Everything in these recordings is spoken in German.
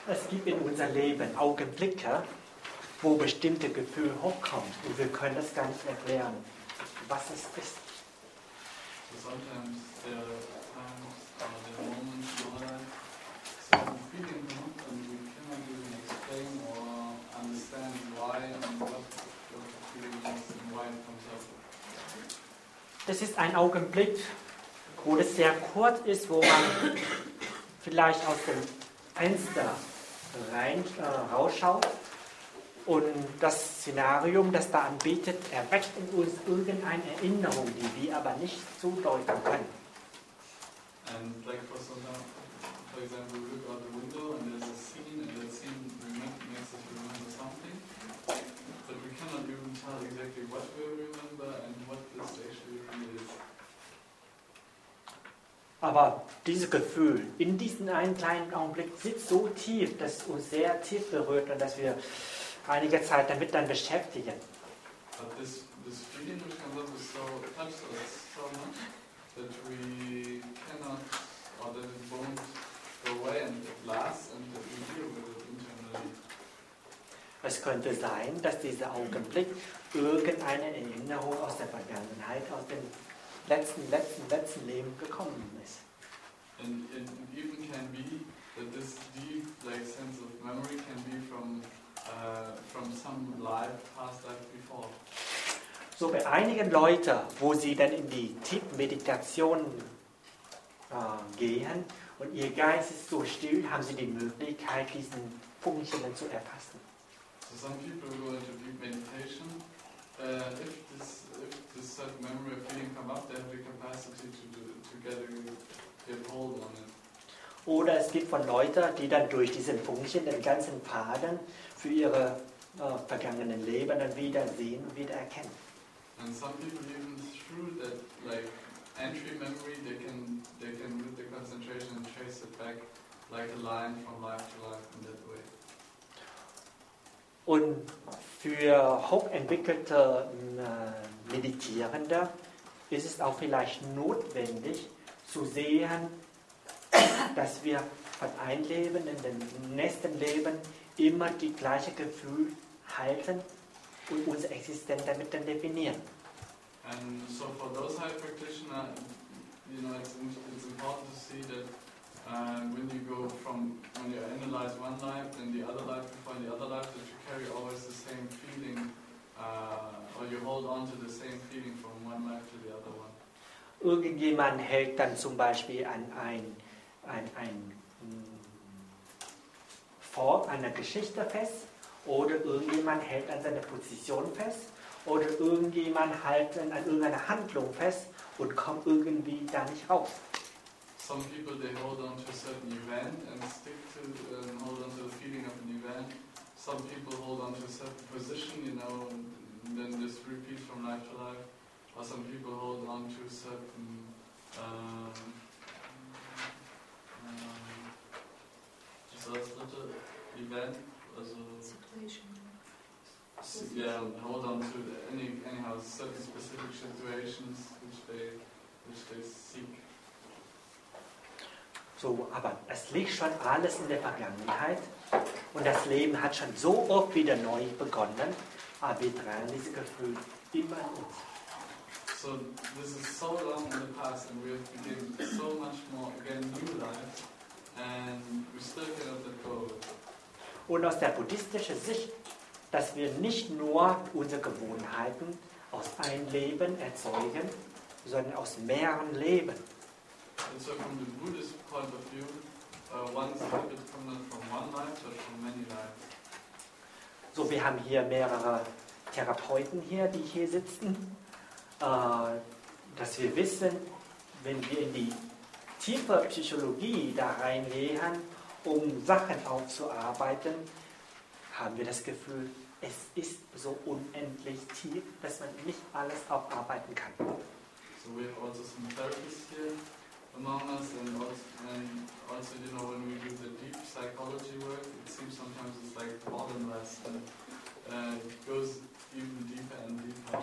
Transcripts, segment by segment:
Es gibt in unserem Leben Augenblicke, wo bestimmte Gefühle hochkommen und wir können das gar nicht erklären, was es ist. So sometimes there are times or there are moments in our life, certain feelings come up and we cannot even explain or understand why and what the feeling is and why it comes up. Das ist ein Augenblick, wo es sehr kurz ist, wo man vielleicht aus dem Fenster rausschaut und das Szenarium, das da anbietet, erweckt in uns irgendeine Erinnerung, die wir aber nicht zudeuten können. And like for example, we look out the window and there's a scene and that scene makes us remember something, but we cannot even tell exactly what we remember and what this actually really is. Aber dieses Gefühl in diesem einen kleinen Augenblick sitzt so tief, dass es uns sehr tief berührt und dass wir einige Zeit damit dann beschäftigen. But this feeling which comes up is so touches us so much that we cannot, or that it won't go away and it lasts and that we deal with it internally. Es könnte sein, dass dieser Augenblick irgendeine Erinnerung aus der Vergangenheit, aus dem letzten Leben gekommen ist. And it even can be that this deep sense of memory can be from some past life before. So bei einigen Leuten, wo sie dann in die tiefen Meditationen gehen und ihr Geist ist so still, haben sie die Möglichkeit, diesen Funken dann zu erfassen. So some people go into deep meditation. If this certain memory or feeling come up, they have the capacity to get hold on it. Oder es gibt von Leuten, die dann durch diesen Funken den ganzen Faden für ihre vergangenen Leben dann wieder sehen und wieder erkennen. And some people even through that entry memory, they can with the concentration and trace it back like a line from life to life in that way. Und für hochentwickelte Meditierende ist es auch vielleicht notwendig zu sehen, dass wir von einem Leben in dem nächsten Leben immer die gleiche Gefühl halten und unsere Existenz damit dann definieren. And so for those high practitioners, it's important to see that when you analyze one life, then the other life before the other life, that you carry always the same feeling, or you hold on to the same feeling from one life to the other one. Irgendjemand hält dann zum Beispiel an einer Geschichte fest, oder irgendjemand hält an seiner Position fest, oder irgendjemand hält an irgendeiner Handlung fest und kommt irgendwie da nicht raus. Some people, they hold on to a certain event and stick to and hold on to the feeling of an event. Some people hold on to a certain position, and then this repeats from life to life. Or some people hold on to a certain event, also situation. Yeah, hold on to anyhow certain specific situations which they seek. So, aber es liegt schon alles in der Vergangenheit und das Leben hat schon so oft wieder neu begonnen, aber wir tragen dieses Gefühl immer in uns. So this is so long in the past and we have begun so much more again new life and we still cannot let go of it. Und aus der buddhistischen Sicht, dass wir nicht nur unsere Gewohnheiten aus einem Leben erzeugen, sondern aus mehreren Leben. And so from the Buddhist point of view, one's habit comes not from one life, but from many lives. So, wir haben hier mehrere Therapeuten hier, die hier sitzen, dass wir wissen, wenn wir in die tiefe Psychologie da reingehen, um Sachen aufzuarbeiten, haben wir das Gefühl, es ist so unendlich tief, dass man nicht alles aufarbeiten kann. So we have also some therapists here among us, and also when we do the deep psychology work, it seems sometimes it's like bottomless, and it goes even deeper and deeper.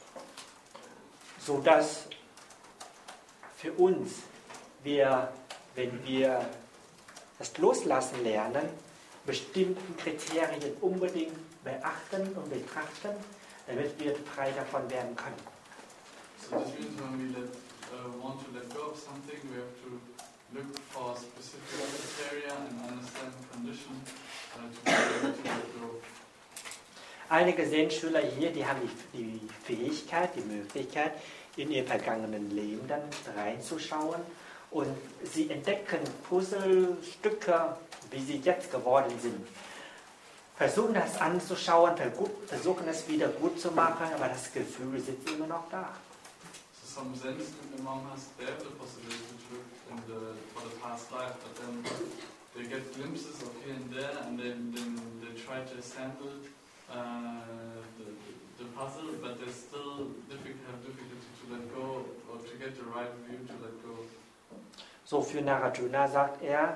So dass für uns, wenn wir das Loslassen lernen, bestimmten Kriterien unbedingt beachten und betrachten, damit wir frei davon werden können. So this means when we want to let go of something, we have to look for specific criteria and understand condition to be able to let go. Einige Zen-Schüler hier, die haben die Fähigkeit, die Möglichkeit, in ihr vergangenen Leben dann reinzuschauen und sie entdecken Puzzlestücke, wie sie jetzt geworden sind. Versuchen das anzuschauen, versuchen es wieder gut zu machen, aber das Gefühl sitzt immer noch da. So some Zen student among us, they have the possibility to look for the past life, but then they get glimpses of here and there, and then they try to assemble the puzzle, but they still have difficulty to let go or to get the right view to let go. So für Nagarjuna sagt er,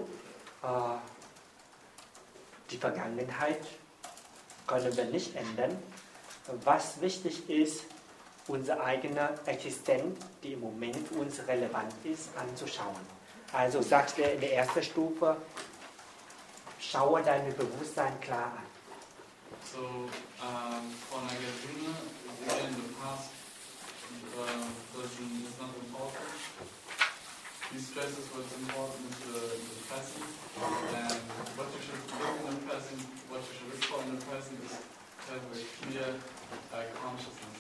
die Vergangenheit können wir nicht ändern. Was wichtig ist, unsere eigene Existenz, die im Moment uns relevant ist, anzuschauen. Also sagt er in der ersten Stufe, schaue dein Bewusstsein klar an. So for Nagarjuna, again, the past version is not important. He stresses what's important is the present, and what you should look in the present, what you should look for in the present is to have a clear consciousness.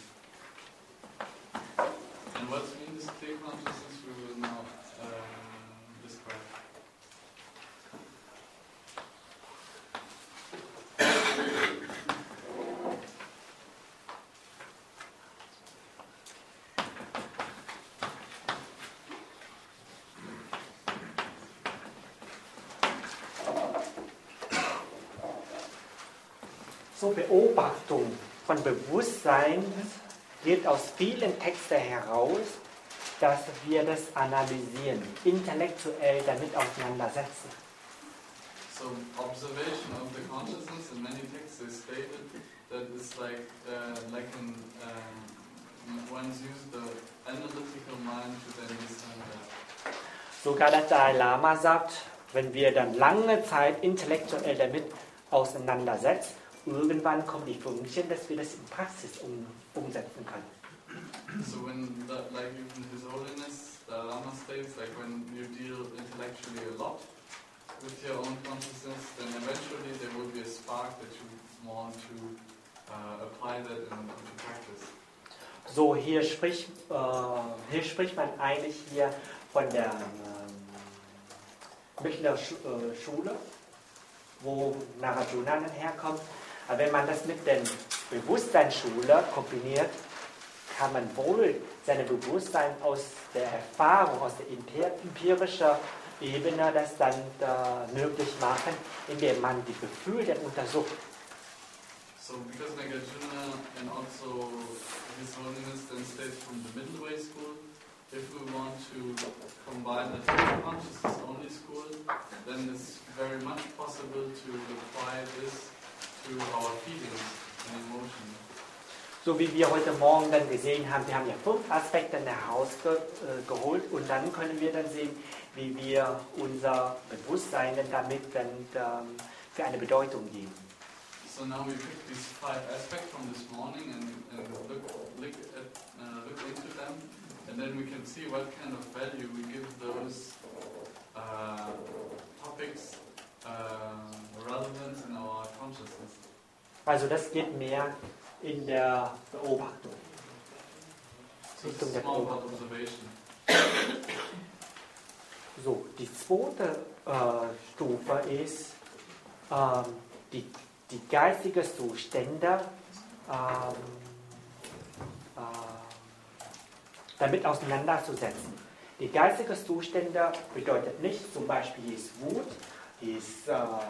And what means clear consciousness we will now describe. So Beobachtung von Bewusstsein geht aus vielen Texten heraus, dass wir das analysieren, intellektuell damit auseinandersetzen. So observation of the consciousness in many texts is stated that it's like one's used the analytical mind to then discern that. Sogar der Dalai Lama sagt, wenn wir dann lange Zeit intellektuell damit auseinandersetzen, irgendwann kommt die Funktion, dass wir das in Praxis umsetzen können. So when, like even His Holiness, the Lama states, like when you deal intellectually a lot with your own consciousness, then eventually there will be a spark that you want to apply that into practice. So hier spricht man eigentlich hier von der mittleren Schule, wo Nagarjuna herkommt. Aber wenn man das mit der Bewusstseinsschule kombiniert, kann man wohl sein Bewusstsein aus der Erfahrung, aus der empirischen Ebene das dann möglich machen, indem man die Gefühle dann untersucht. So because Nagarjuna and also His Holiness then states from the Middle Way school, if we want to combine the consciousness only school, then it's very much possible to apply this to our feelings and emotions. So wie wir heute Morgen dann gesehen haben, wir haben ja 5 Aspekte herausgeholt und dann können wir dann sehen, wie wir unser Bewusstsein dann damit dann für eine Bedeutung geben. So now we pick these 5 aspects from this morning and look into them, and then we can see what kind of value we give those topics relevance in our consciousness. Also das geht mehr in der Beobachtung. So it's more about observation. So, die zweite Stufe ist die geistige Zustände damit auseinanderzusetzen. Die geistige Zustände bedeutet nicht zum Beispiel hier ist Wut, hier ist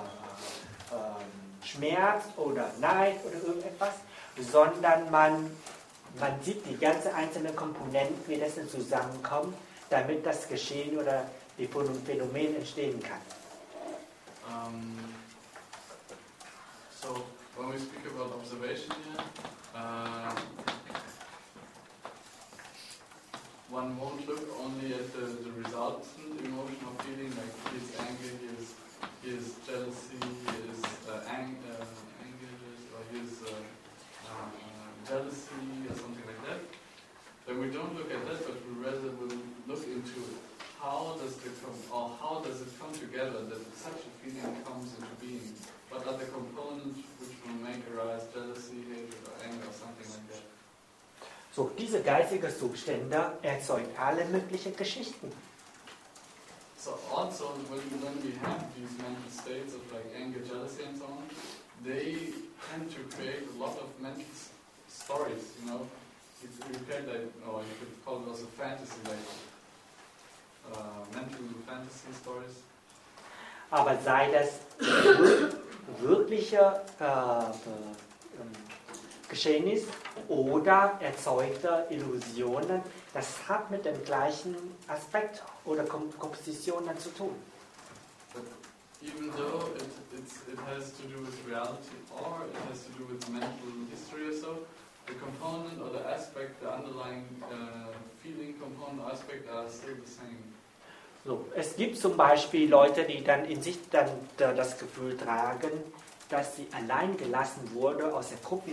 Schmerz oder Neid oder irgendetwas, sondern man sieht die ganzen einzelnen Komponenten, wie das denn zusammenkommt, damit das Geschehen oder die Phänomen entstehen kann. So when we speak about observation here, one won't look only at the resultant emotion or feeling, like he is angry, he is jealousy, jealousy or something like that, then we don't look at that, but we rather will look into how does it come together that such a feeling comes into being. What are the components which will make arise jealousy, hatred, or anger, or something like that? So, diese geistigen Zustände erzeugen alle möglichen Geschichten. So also when we have these mental states of like anger, jealousy and so on, they tend to create a lot of mental stories, you know. You create like, or you could call it also fantasy, like mental fantasy stories. Aber sei das wirkliche Geschehnis oder erzeugte Illusionen, das hat mit dem gleichen Aspekt oder Kompositionen zu tun. But even though it has to do with reality or it has to do with mental history or so, the component or the aspect, the underlying feeling component aspect are still the same. So, es gibt zum Beispiel Leute, die dann in sich dann das Gefühl tragen, dass sie allein gelassen wurde aus der Gruppe,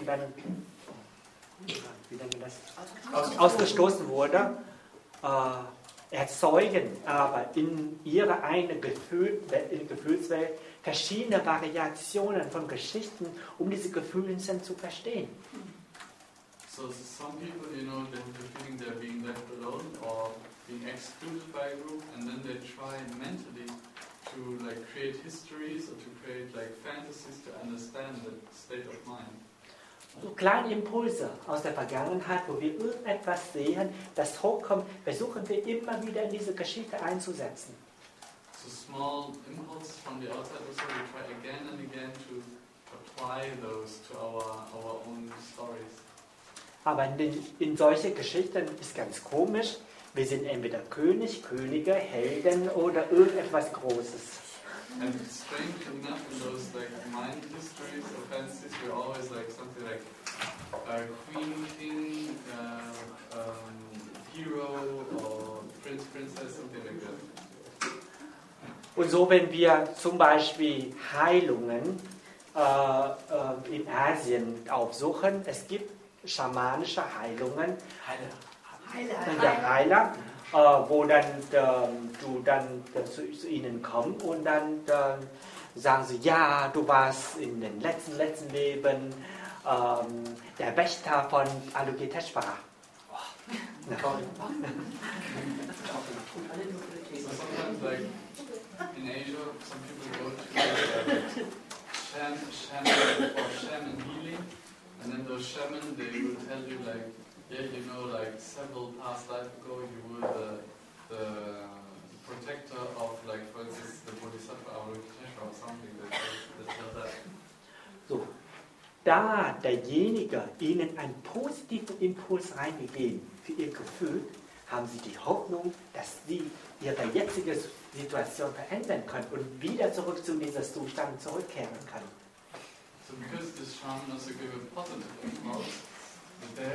wie nennt man das? Ausgestoßen wurde, erzeugen aber in ihrer eigenen Gefühlswelt verschiedene Variationen von Geschichten, um diese Gefühle zu verstehen. So some people, you know, they have the feeling they're being left alone or being excluded by a group, and then they try mentally to like create histories or to create like fantasies to understand the state of mind. So kleine Impulse aus der Vergangenheit, wo wir irgendetwas sehen, das hochkommt, versuchen wir immer wieder in diese Geschichte einzusetzen. So small impulses from the outside also we try again and again to apply those to our own stories. Aber in solche Geschichten ist ganz komisch, wir sind entweder König, Könige, Helden oder irgendetwas Großes. And strangely enough, in those like mind histories or fantasies, we're always like something like queen, king, hero or prince, princess, something like that. Und so, wenn wir zum Beispiel Heilungen in Asien aufsuchen, es gibt schamanische Heilungen, Heiler, wo dann du dann zu ihnen kommst und dann sagen sie, ja, du warst in den letzten Leben der Wächter von Avalokiteshvara. So sometimes like in Asia, some people go to shaman healing, and then those shaman, they will tell you like, yeah, you know, like several past lives ago, you were the protector of, like, for instance, the Bodhisattva Avalokiteshvara or something that tell that. So, da derjenige ihnen einen positiven Impuls reingegeben für ihr Gefühl, haben sie die Hoffnung, dass sie ihre jetzige Situation verändern können und wieder zurück zu diesem Zustand zurückkehren können. So because this shaman also gave a positive impulse, that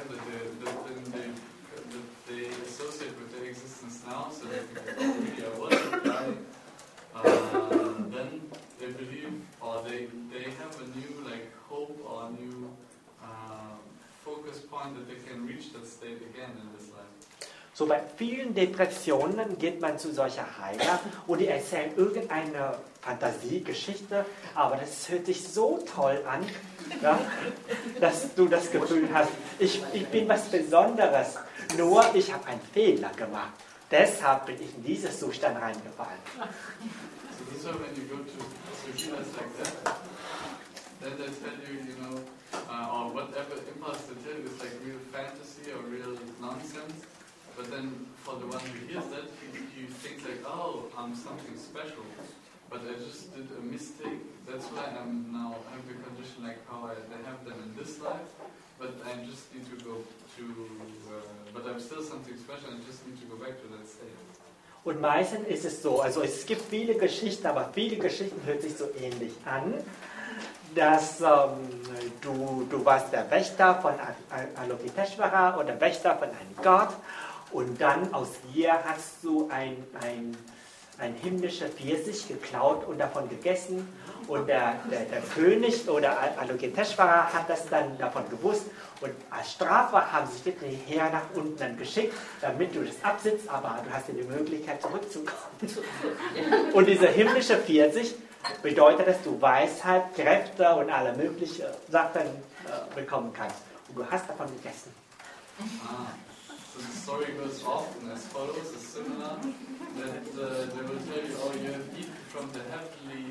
they associate with their existence now, so that really I wasn't dying, then they believe, or they have a new like hope or a new focus point that they can reach that state again in this life. So bei vielen Depressionen geht man zu solcher Heiler und die erzählen irgendeine Fantasiegeschichte, aber das hört sich so toll an, ja, dass du das Gefühl hast, ich bin was Besonderes, nur ich habe einen Fehler gemacht. Deshalb bin ich in diesen Zustand reingefallen. So this is when you go to healers like that, then they tell you, you know, or whatever impulse they tell you is like real fantasy or real nonsense. But then for the one who hears that, he thinks like, oh, I'm something special. But I just did a mistake. That's why I'm now have the condition like how I have them in this life. But I just need to go to, but I'm still something special. I just need to go back to that state. Und meistens ist es so, also es gibt viele Geschichten, aber viele Geschichten hört sich so ähnlich an, dass du warst der Wächter von Avalokiteshvara oder Wächter von einem Gott. Und dann aus dir hast du ein ein himmlischer Pfirsich geklaut und davon gegessen. Und der König oder Avalokiteshvara hat das dann davon gewusst. Und als Strafe haben sie dich Heer nach unten dann geschickt, damit du das absitzt, aber du hast ja die Möglichkeit zurückzukommen. Und dieser himmlische Pfirsich bedeutet, dass du Weisheit, Kräfte und alle möglichen Sachen bekommen kannst. Und du hast davon gegessen. So the story goes often as follows, is similar, that they will tell you, oh, you have eaten from the heavenly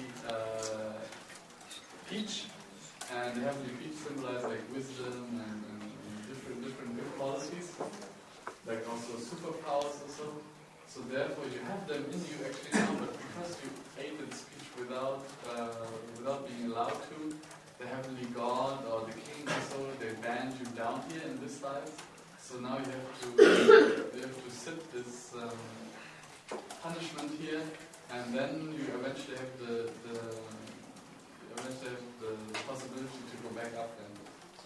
peach, and the heavenly peach symbolizes like wisdom and different good qualities, like also superpowers also. So therefore you have them in you actually now, but because you ate its peach without being allowed to, the heavenly god or the king also, they banned you down here in this life. So now you have to sit this punishment here, and then you eventually have the possibility to go back up then.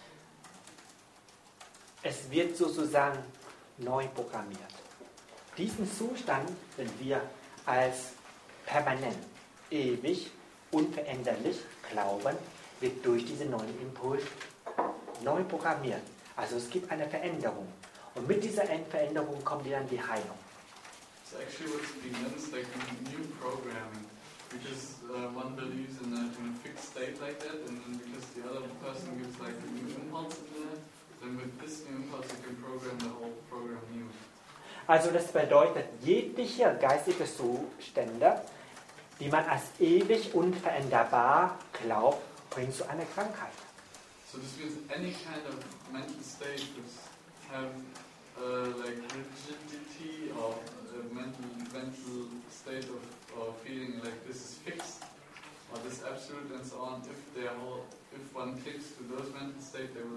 Es wird sozusagen neu programmiert. Diesen Zustand, wenn wir als permanent, ewig, unveränderlich glauben, wird durch diesen neuen Impuls neu programmiert. Also es gibt eine Veränderung. Und mit dieser Veränderung kommt dann die Heilung. So actually what's being done is like a new programming. Because one believes in a fixed state like that, and then because the other person gives like a new impulse in there, then with this new impulse you can program the whole program new. Also das bedeutet, jegliche geistige Zustände, die man als ewig unveränderbar glaubt, bringen zu einer Krankheit. So this means any kind of mental state which have like rigidity or mental state of feeling like this is fixed or this absolute and so on. If one clicks to those mental states, they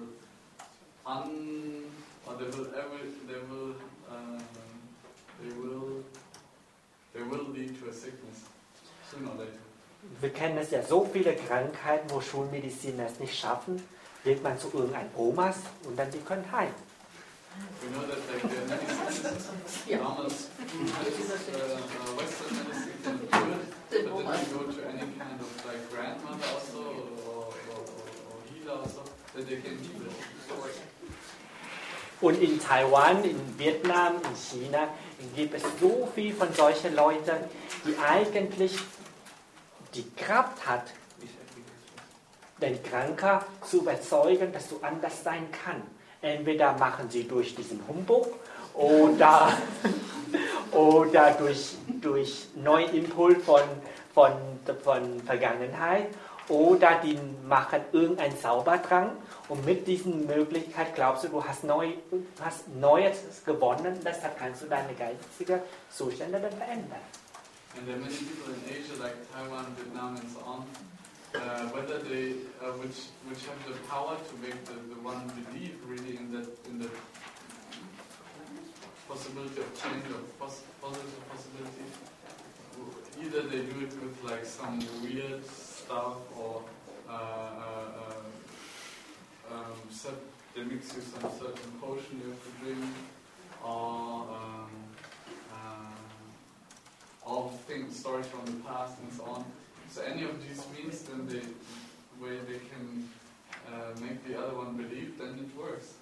will lead to a sickness sooner or later. Wir kennen es ja, so viele Krankheiten, wo Schulmediziner es nicht schaffen, wird man zu irgendeinem Omas und dann die können heilen. We know that like many systems, normal Western medicine can do it, but then you go to any kind of like grandmother also or healer also, that they can heal it. Und in Taiwan, in Vietnam, in China gibt es so viel von solchen Leuten, die eigentlich die Kraft hat, den Kranker zu überzeugen, dass du anders sein kannst. Entweder machen sie durch diesen Humbug oder durch neuen Impuls von Vergangenheit, oder die machen irgendeinen Zaubertrank und mit diesen Möglichkeiten glaubst du hast Neues gewonnen, deshalb kannst du deine geistigen Zustände dann verändern. And there are many people in Asia, like Taiwan, Vietnam, and so on, whether they, which have the power to make the one believe really in the possibility of change or positive possibility. Either they do it with like some weird stuff, or they mix you some certain potion you have to drink, or all stories from the past and so on. So any of these means, then they can make the other one believe, then it works.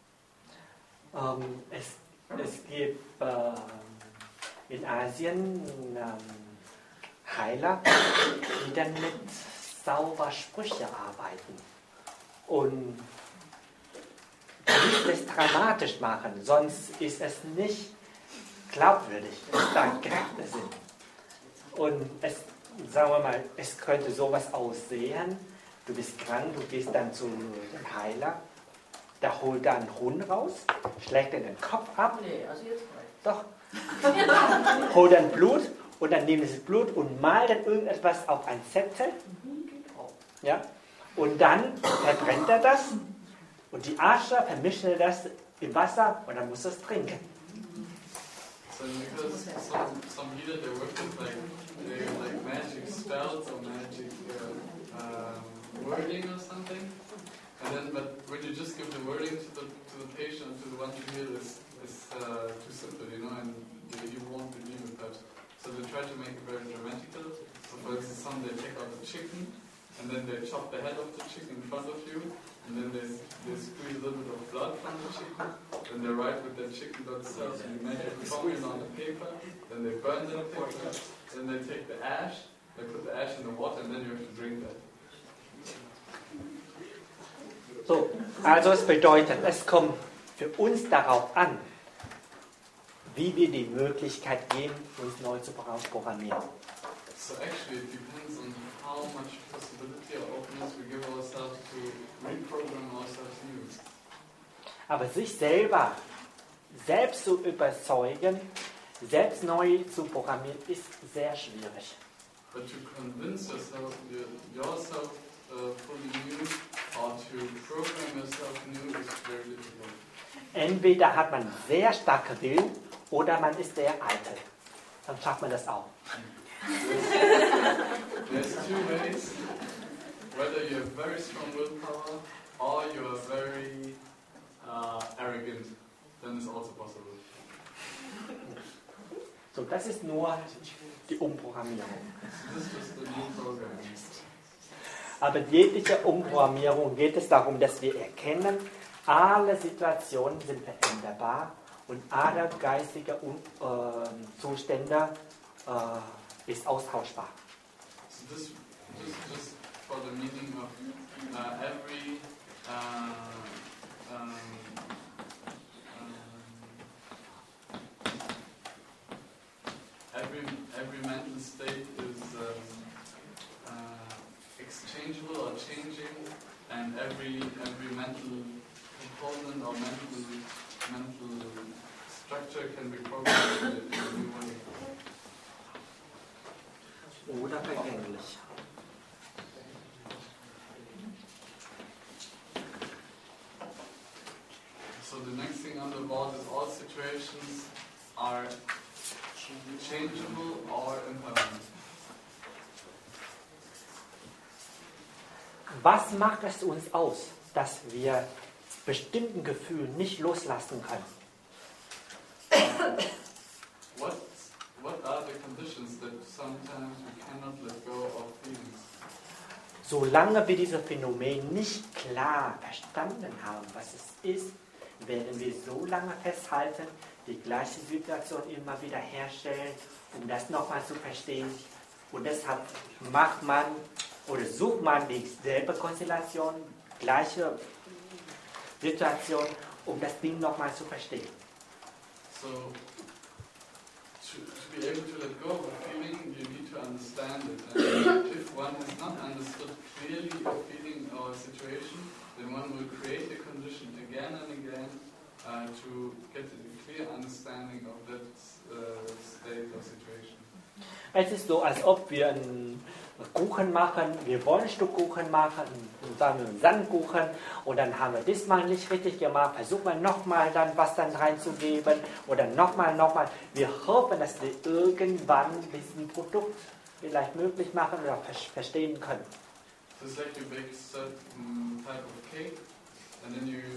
Es gibt in Asien Heiler, die dann mit Zaubersprüche arbeiten und nicht das dramatisch machen, sonst ist es nicht glaubwürdig, dass da Kräfte sind. Und sagen wir mal, es könnte sowas aussehen, du bist krank, du gehst dann zu dem Heiler, der holt da einen Hund raus, schlägt dir den Kopf ab, Nee, also jetzt mal. doch, holt dann Blut und dann nimmt das Blut und malt dann irgendetwas auf ein Zettel, ja, und dann verbrennt er das und die Asche vermischt er das im Wasser und dann muss er es trinken. So because some healer they work with like magic spells or magic wording or something, and then but when you just give the wording to the patient, to the one to heal, is too simple, you know, and you won't believe it. But so they try to make a chicken, and then they chop the head of the chicken in front of you, and then they squeeze a little bit of blood from the chicken, then they write with their chicken blood cells, and you make a formula on the paper, then they burn the paper, then they take the ash, they put the ash in the water, and then you have to drink that. So, also es bedeutet, es kommt für uns darauf an, wie wir die Möglichkeit geben, uns neu zu programmieren. So actually it depends on how much possibility or openness we give ourselves to reprogram ourselves new. Aber sich selbst zu überzeugen, selbst neu zu programmieren, ist sehr schwierig. But to convince yourself fully new or to program yourself new is very difficult. Entweder hat man sehr starke Willen oder man ist sehr eitel. Dann schafft man das auch. There's two ways. Whether you have very strong willpower or you are very arrogant, then it's also possible. So, das ist nur die Umprogrammierung. This is the new program. Aber jegliche Umprogrammierung geht es darum, dass wir erkennen, alle Situationen sind veränderbar und alle geistige Zustände ist austauschbar. So this just for the meaning of every mental state is exchangeable or changing, and every mental component or mental structure can be programmed in a new way. Oder vergänglich. So the next thing on the board is all situations are changeable or impermanent. Was macht es uns aus, dass wir bestimmten Gefühlen nicht loslassen können? What are the conditions that sometimes we cannot let go of feelings? Solange wir dieses Phänomen nicht klar verstanden haben, was es ist, werden wir so lange festhalten, die gleiche Situation immer wieder herstellen, um das nochmal zu verstehen. Und deshalb macht man oder sucht man dieselbe Konstellation, gleiche Situation, um das Ding nochmal zu verstehen. So, to be able to let go of a feeling, you need to understand it. And if one has not understood clearly a feeling or a situation, then one will create a condition again and again to get a clear understanding of that state or situation. Es ist so, als ob wir einen Kuchen machen, wir wollen ein Stück Kuchen machen, sagen wir einen Sandkuchen, und dann haben wir diesmal nicht richtig gemacht, versuchen wir nochmal dann was dann reinzugeben oder nochmal. Wir hoffen, dass wir irgendwann diesen Produkt vielleicht möglich machen oder verstehen können. So it's like you bake a certain type of cake, and then you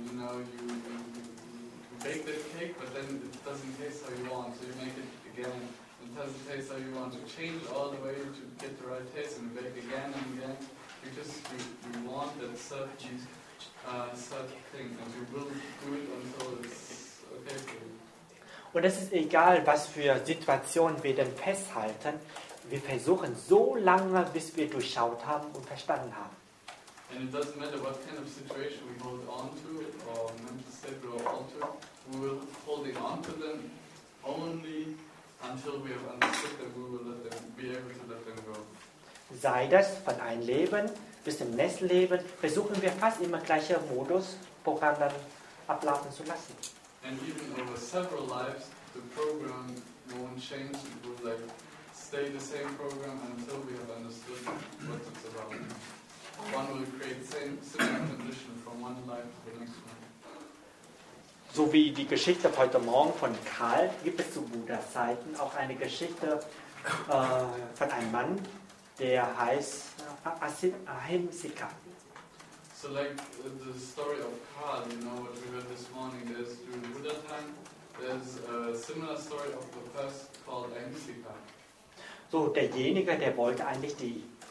bake that cake, but then it doesn't taste how you want, so you make it again. It doesn't taste how you want to change all the way to get the right taste, and bake again and again, because you want that certain thing, and you will do it until it's okay for you. Und es ist egal, was für Situationen wir denn festhalten, wir versuchen so lange, bis wir durchschaut haben und verstanden haben. And it doesn't matter what kind of situation we hold on to, or mental state we hold on to, we will holding on to them only until we have understood that we will be able to let them go. Sei das von einem Leben bis zum nächsten Leben, versuchen wir fast immer gleiche Modusprogramm dann ablaufen zu lassen. And even over several lives, the program won't change. It will stay the same program until we have understood what it's about. One will create similar condition from one life to the next one. So wie die Geschichte heute Morgen von Karl, gibt es zu Buddha-Zeiten auch eine Geschichte von einem Mann, der heißt Ahimsika. So like the story of Karl, what we heard this morning, there's during Buddha time, there's a similar story of a person called Ahimsika. So derjenige, der wollte eigentlich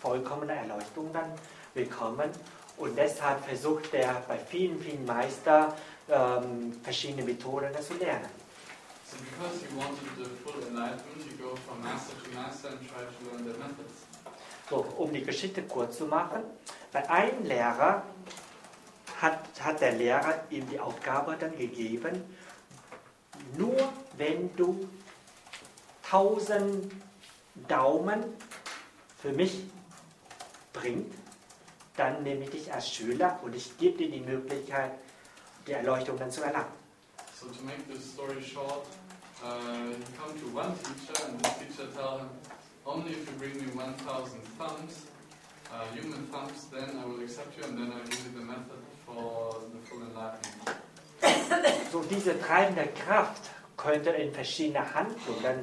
vollkommene Erleuchtung dann bekommen. Und deshalb versucht er bei vielen Meister verschiedene Methoden zu lernen. So because you wanted the full enlightenment, you go from master to master and try to learn their methods. So, um die Geschichte kurz zu machen, bei einem Lehrer hat der Lehrer ihm die Aufgabe dann gegeben, nur wenn du 1000 Daumen für mich bringst, dann nehme ich dich als Schüler und ich gebe dir die Möglichkeit, die Erleuchtung dann zu erlangen. So to make this story short, he come to one teacher and the teacher tell him, only if you bring me 1000 thumbs, human thumbs, then I will accept you and then I will give you the method for the full enlightenment. So diese treibende Kraft könnte in verschiedene Handlungen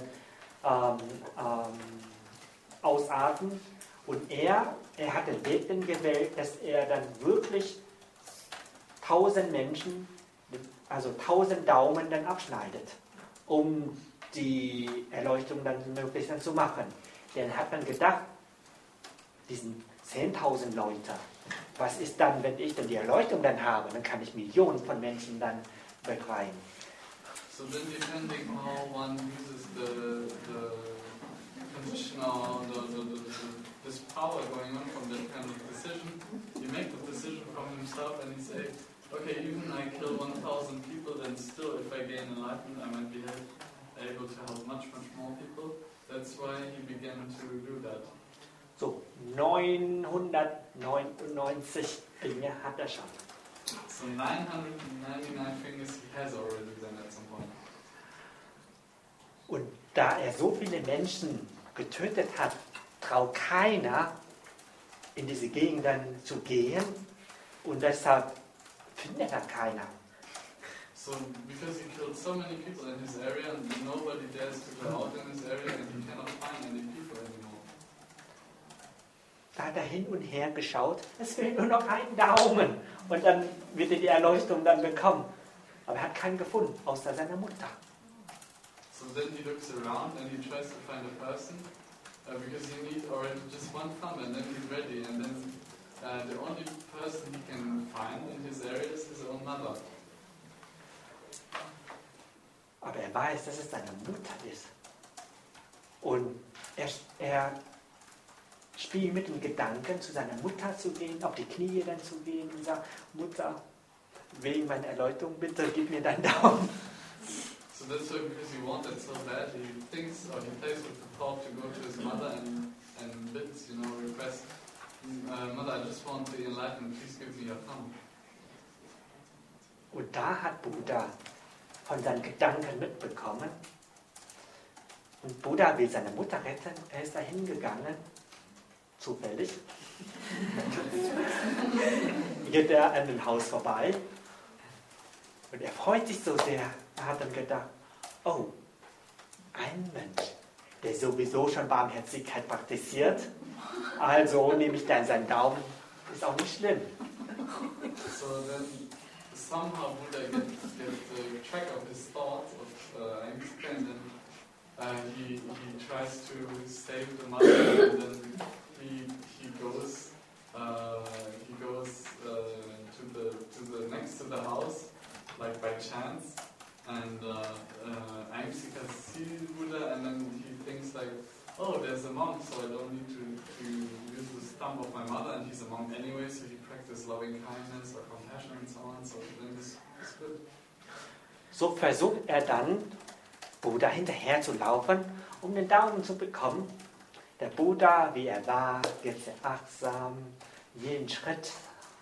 ausarten und er hat den Weg dann gewählt, dass er dann wirklich 1000 Menschen, also 1000 Daumen dann abschneidet, um die Erleuchtung dann möglich dann zu machen. Denn hat man gedacht, diesen 10.000 Leute, was ist dann, wenn ich dann die Erleuchtung dann habe, dann kann ich Millionen von Menschen dann befreien. So then depending how one uses the condition or this power going on from that kind of decision, you make the decision from himself and you say, okay, even I kill 1,000 people, then still if I gain enlightenment, I might be able to help much more people. That's why he began to do that. So, 999 Dinge hat er schon. So 999 things he has already done at some point. Und da er so viele Menschen getötet hat, traut keiner in diese Gegenden zu gehen und deshalb findet er keiner. So because he killed so many people in his area and nobody dares to go out in his area and he cannot find any people anymore. Da hat er hin und her geschaut, es fehlt nur noch ein Daumen und dann wird er die Erleuchtung dann bekommen. Aber er hat keinen gefunden, außer seiner Mutter. So then he looks around and he tries to find a person because he needs already just one thumb and then he's ready and then the only person he can find in his area is his own mother. Aber er weiß, dass es seine Mutter ist. Und er spielt mit dem Gedanken, zu seiner Mutter zu gehen, auf die Knie dann zu gehen und sagt, Mutter, wegen meiner Erleuchtung, bitte gib mir deinen Daumen. So that's why, because he wanted so bad, he thinks or he plays with the thought to go to his mother and bids, request, Mother, I just want the enlightenment, please give me your thumb. Und da hat Buddha von seinen Gedanken mitbekommen. Und Buddha will seine Mutter retten. Er ist da hingegangen, zufällig. Geht er an dem Haus vorbei. Und er freut sich so sehr. Er hat dann gedacht, oh, ein Mensch, der sowieso schon Barmherzigkeit praktiziert. Also nehme ich dann seinen Daumen. Ist auch nicht schlimm. So then somehow Buddha gets track of his thoughts of Ahimsa and then he tries to save the mother and then he goes to the next to the house like by chance and Ahimsa sees Buddha and then he thinks like, oh, there's a monk, so I don't need to use the thumb of my mother, and he's a monk anyway, so he practices loving kindness or compassion and so on, so then it's good. So versucht er dann, Buddha hinterher zu laufen, um den Daumen zu bekommen. Der Buddha, wie er war, geht sehr achtsam, jeden Schritt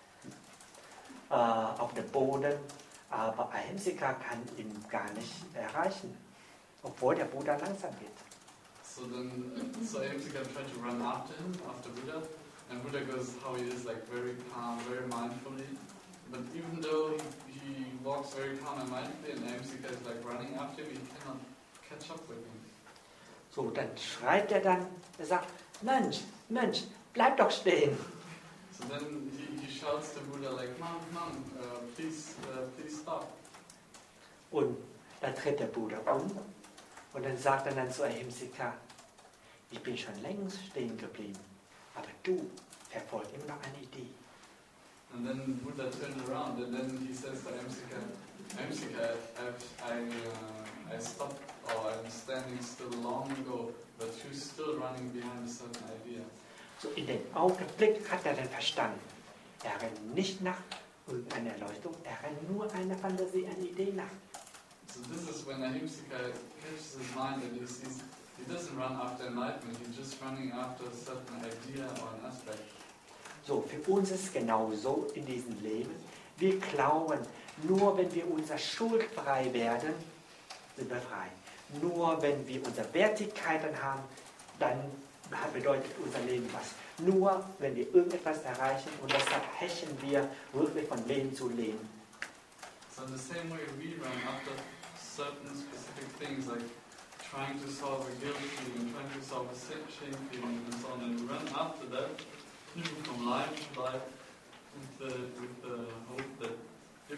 auf den Boden, aber Ahimsa kann ihn gar nicht erreichen, obwohl der Buddha langsam geht. So Ahimsa tried to run after him, after Buddha, and Buddha goes how he is, like very calm, very mindfully. But even though he walks very calm and mindfully, and Ahimsa is like running after him, he cannot catch up with him. So, dann schreit er dann, er sagt, Mensch, bleib doch stehen. So then he shouts to Buddha like, Mom, please stop. Und dann tritt der Buddha um und dann sagt er dann zu Ahimsa, ich bin schon längst stehen geblieben, aber du verfolgst immer noch eine Idee. And then Buddha turned around and then he says to Amsika, I stopped or I'm standing still long ago, but you're still running behind a certain idea. So in dem Augenblick hat er dann verstanden. Er rennt nicht nach irgendeiner Erleuchtung, er rennt nur einer Fantasie, einer Idee nach. So this is when Ahimsika catches his mind and he sees he doesn't run after enlightenment, he's just running after a certain idea or an aspect. So, für uns ist es genauso in diesem Leben. Wir glauben, nur wenn wir unser schuldfrei werden, sind wir frei. Nur wenn wir unsere Wertigkeiten haben, dann bedeutet unser Leben was. Nur wenn wir irgendetwas erreichen und deshalb hechen wir wirklich von Leben zu Leben. So in the same way we run after certain specific things like trying to solve a guilt feeling, trying to solve a shame feeling and so on, and we run after that even from life to life with the hope that if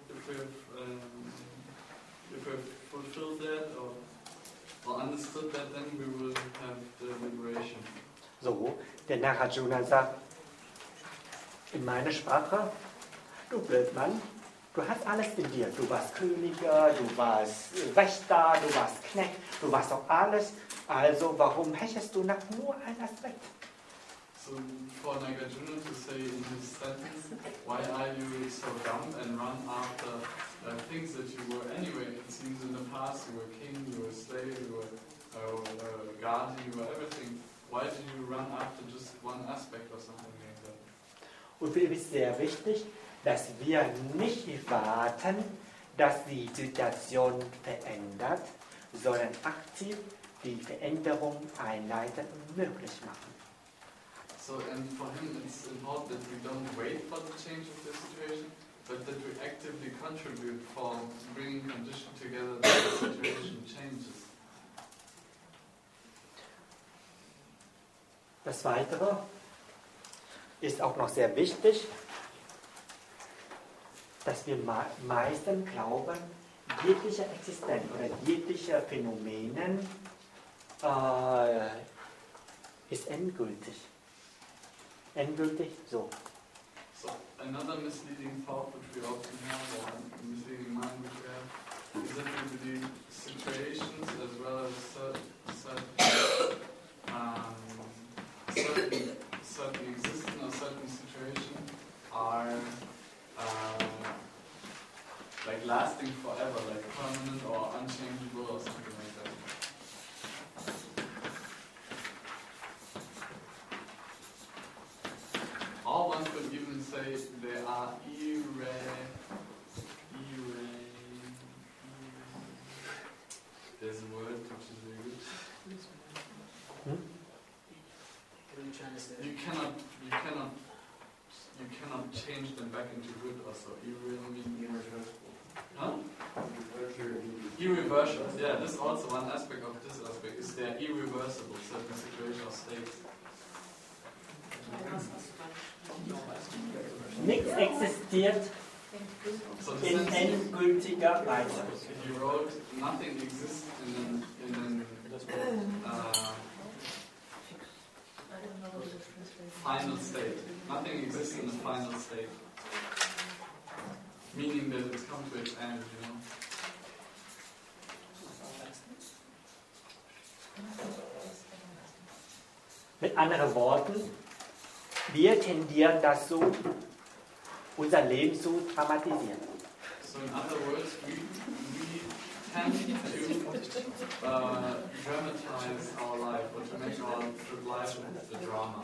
we've fulfilled that or understood that, then we will have the liberation. So, der Nagarjuna sagt, in meiner Sprache, du Blödmann, du hast alles in dir. Du warst Königer, du warst Wächter, du warst Knecht, du warst auch alles. Also warum hechest du nach nur einem Aspekt? So for Nagarjuna to say in his sentence, why are you so dumb and run after things that you were anyway? It seems in the past you were king, you were slave, you were guardian, you were everything. Why do you run after just one aspect or something like that? Und für mich ist sehr wichtig, dass wir nicht warten, dass die Situation verändert, sondern aktiv die Veränderung einleiten und möglich machen. So, and for him it's important that we don't wait for the change of the situation, but that we actively contribute for bringing conditions together that the situation changes. Das Weitere ist auch noch sehr wichtig, dass wir meistens glauben, jegliche Existenz oder jegliche Phänomene ist endgültig. Endgültig so. So another misleading thought which we often have, or misleading mind which we have, is that we believe situations as well as certain existing or certain situation are like lasting forever, like permanent or unchangeable or something like that. Or one could even say they are there's a word which is very good. You cannot change them back into good also. Irreversible. Huh? Irreversible. Yeah, this is also one aspect of this aspect. Is they're irreversible, certain situations or states. Nichts existiert in endgültiger Weise. He wrote, nothing exists in an final state. Nothing exists in a final state. Meaning that it's come to its end, you know. Mit anderen Worten, wir tendieren dazu, unser Leben zu dramatisieren. So in other words, we tend to dramatize our life or to make our life a drama.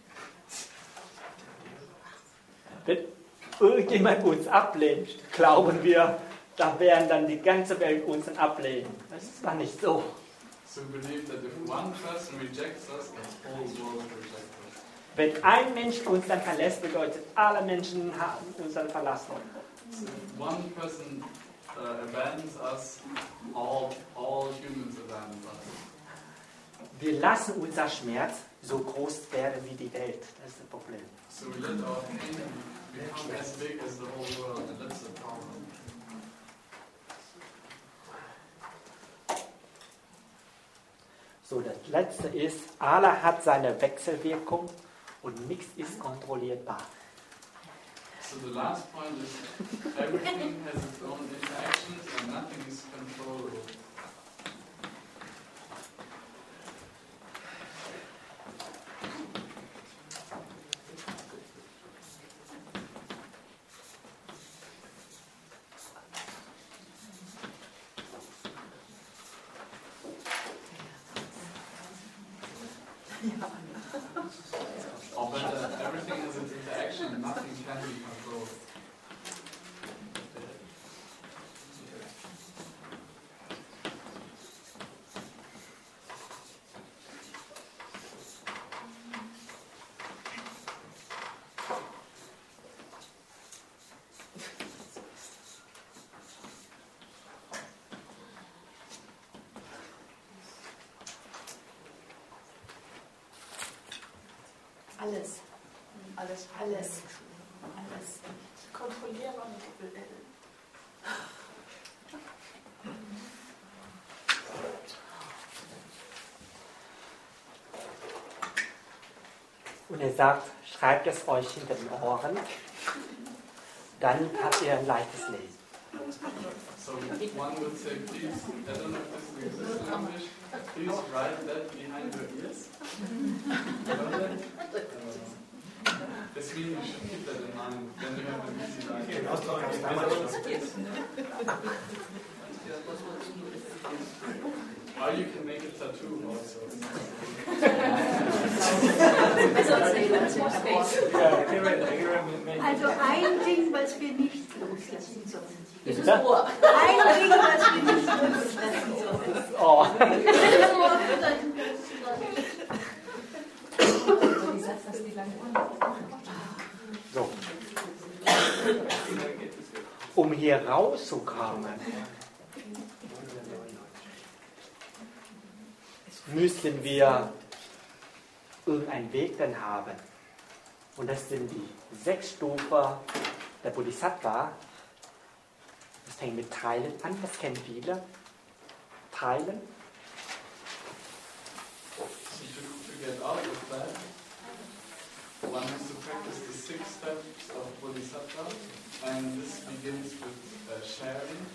Wenn irgendjemand uns ablehnt, glauben wir, da werden dann die ganze Welt uns ablehnen. Das ist zwar nicht so. So we believe that if one person rejects us, the whole world rejects us. Wenn ein Mensch uns dann verlässt, bedeutet, alle Menschen haben uns dann verlassen. So if one person abandons us, all humans abandon us. Wir lassen unser Schmerz so groß werden wie die Welt. Das ist das Problem. So we let our pain become as big as the whole world, and that's the problem. So, das letzte ist, Allah hat seine Wechselwirkung und nichts ist kontrollierbar. So the last point is everything has its own interactions and nothing is controllable. Everything has its interaction and nothing can be controlled. Alles. Alles. Alles. Alles. Kontrollieren und Und er sagt, schreibt es euch hinter den Ohren, dann habt ihr ein leichtes Leben. So one would say, please, I don't know if this exists in English, please write that behind your ears. This means you should keep that in mind, then you have an easy life. Or you can make a tattoo also. Also ein Ding, was wir nicht loslassen sollen. Bitte? Ein Ding, was wir nicht loslassen sollen. Oh. So. Um hier rauszukommen, müssen wir irgendeinen Weg dann haben. Und das sind die 6 Stufen der Bodhisattva. Das fängt mit Teilen an, das kennen viele. Teilen. So to get out of that, one has to practice the 6 steps of Bodhisattva, and this begins with sharing.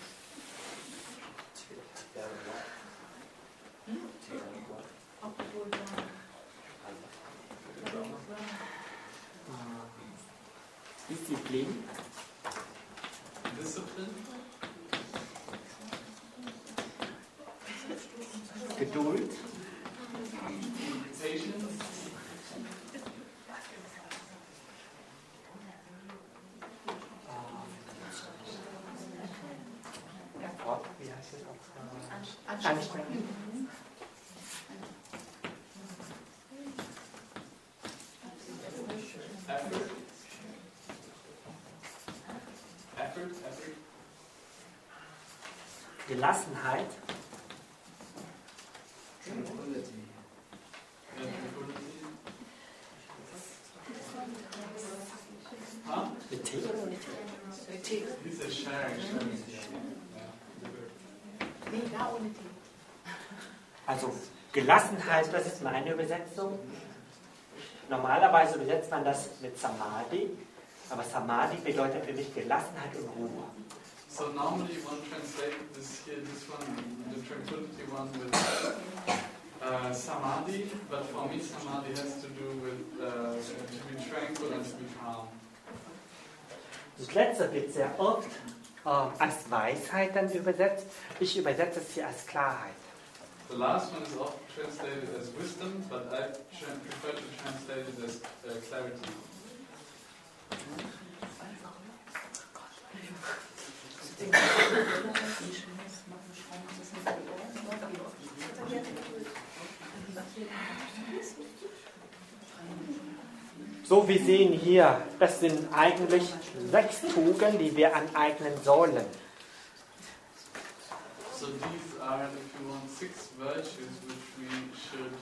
Disziplin. Discipline. Geduld. Patience. Wie heißt das auch? Anstrengung. Effort. Gelassenheit. Mit T oder mit T? This is sharing. Also Gelassenheit, das ist meine Übersetzung. Normalerweise übersetzt man das mit Samadhi, aber Samadhi bedeutet für mich Gelassenheit und Ruhe. So normally one translates this here, this one, the tranquility one with samadhi, but for me samadhi has to do with to be tranquil and to be calm. Das letzte wird sehr oft als Weisheit dann übersetzt. Ich übersetze es hier als Klarheit. The last one is often translated as wisdom, but I prefer to translate it as clarity. So, wir sehen hier, das sind eigentlich 6 Tugenden, die wir aneignen sollen. So these are, if you want, 6 virtues which we should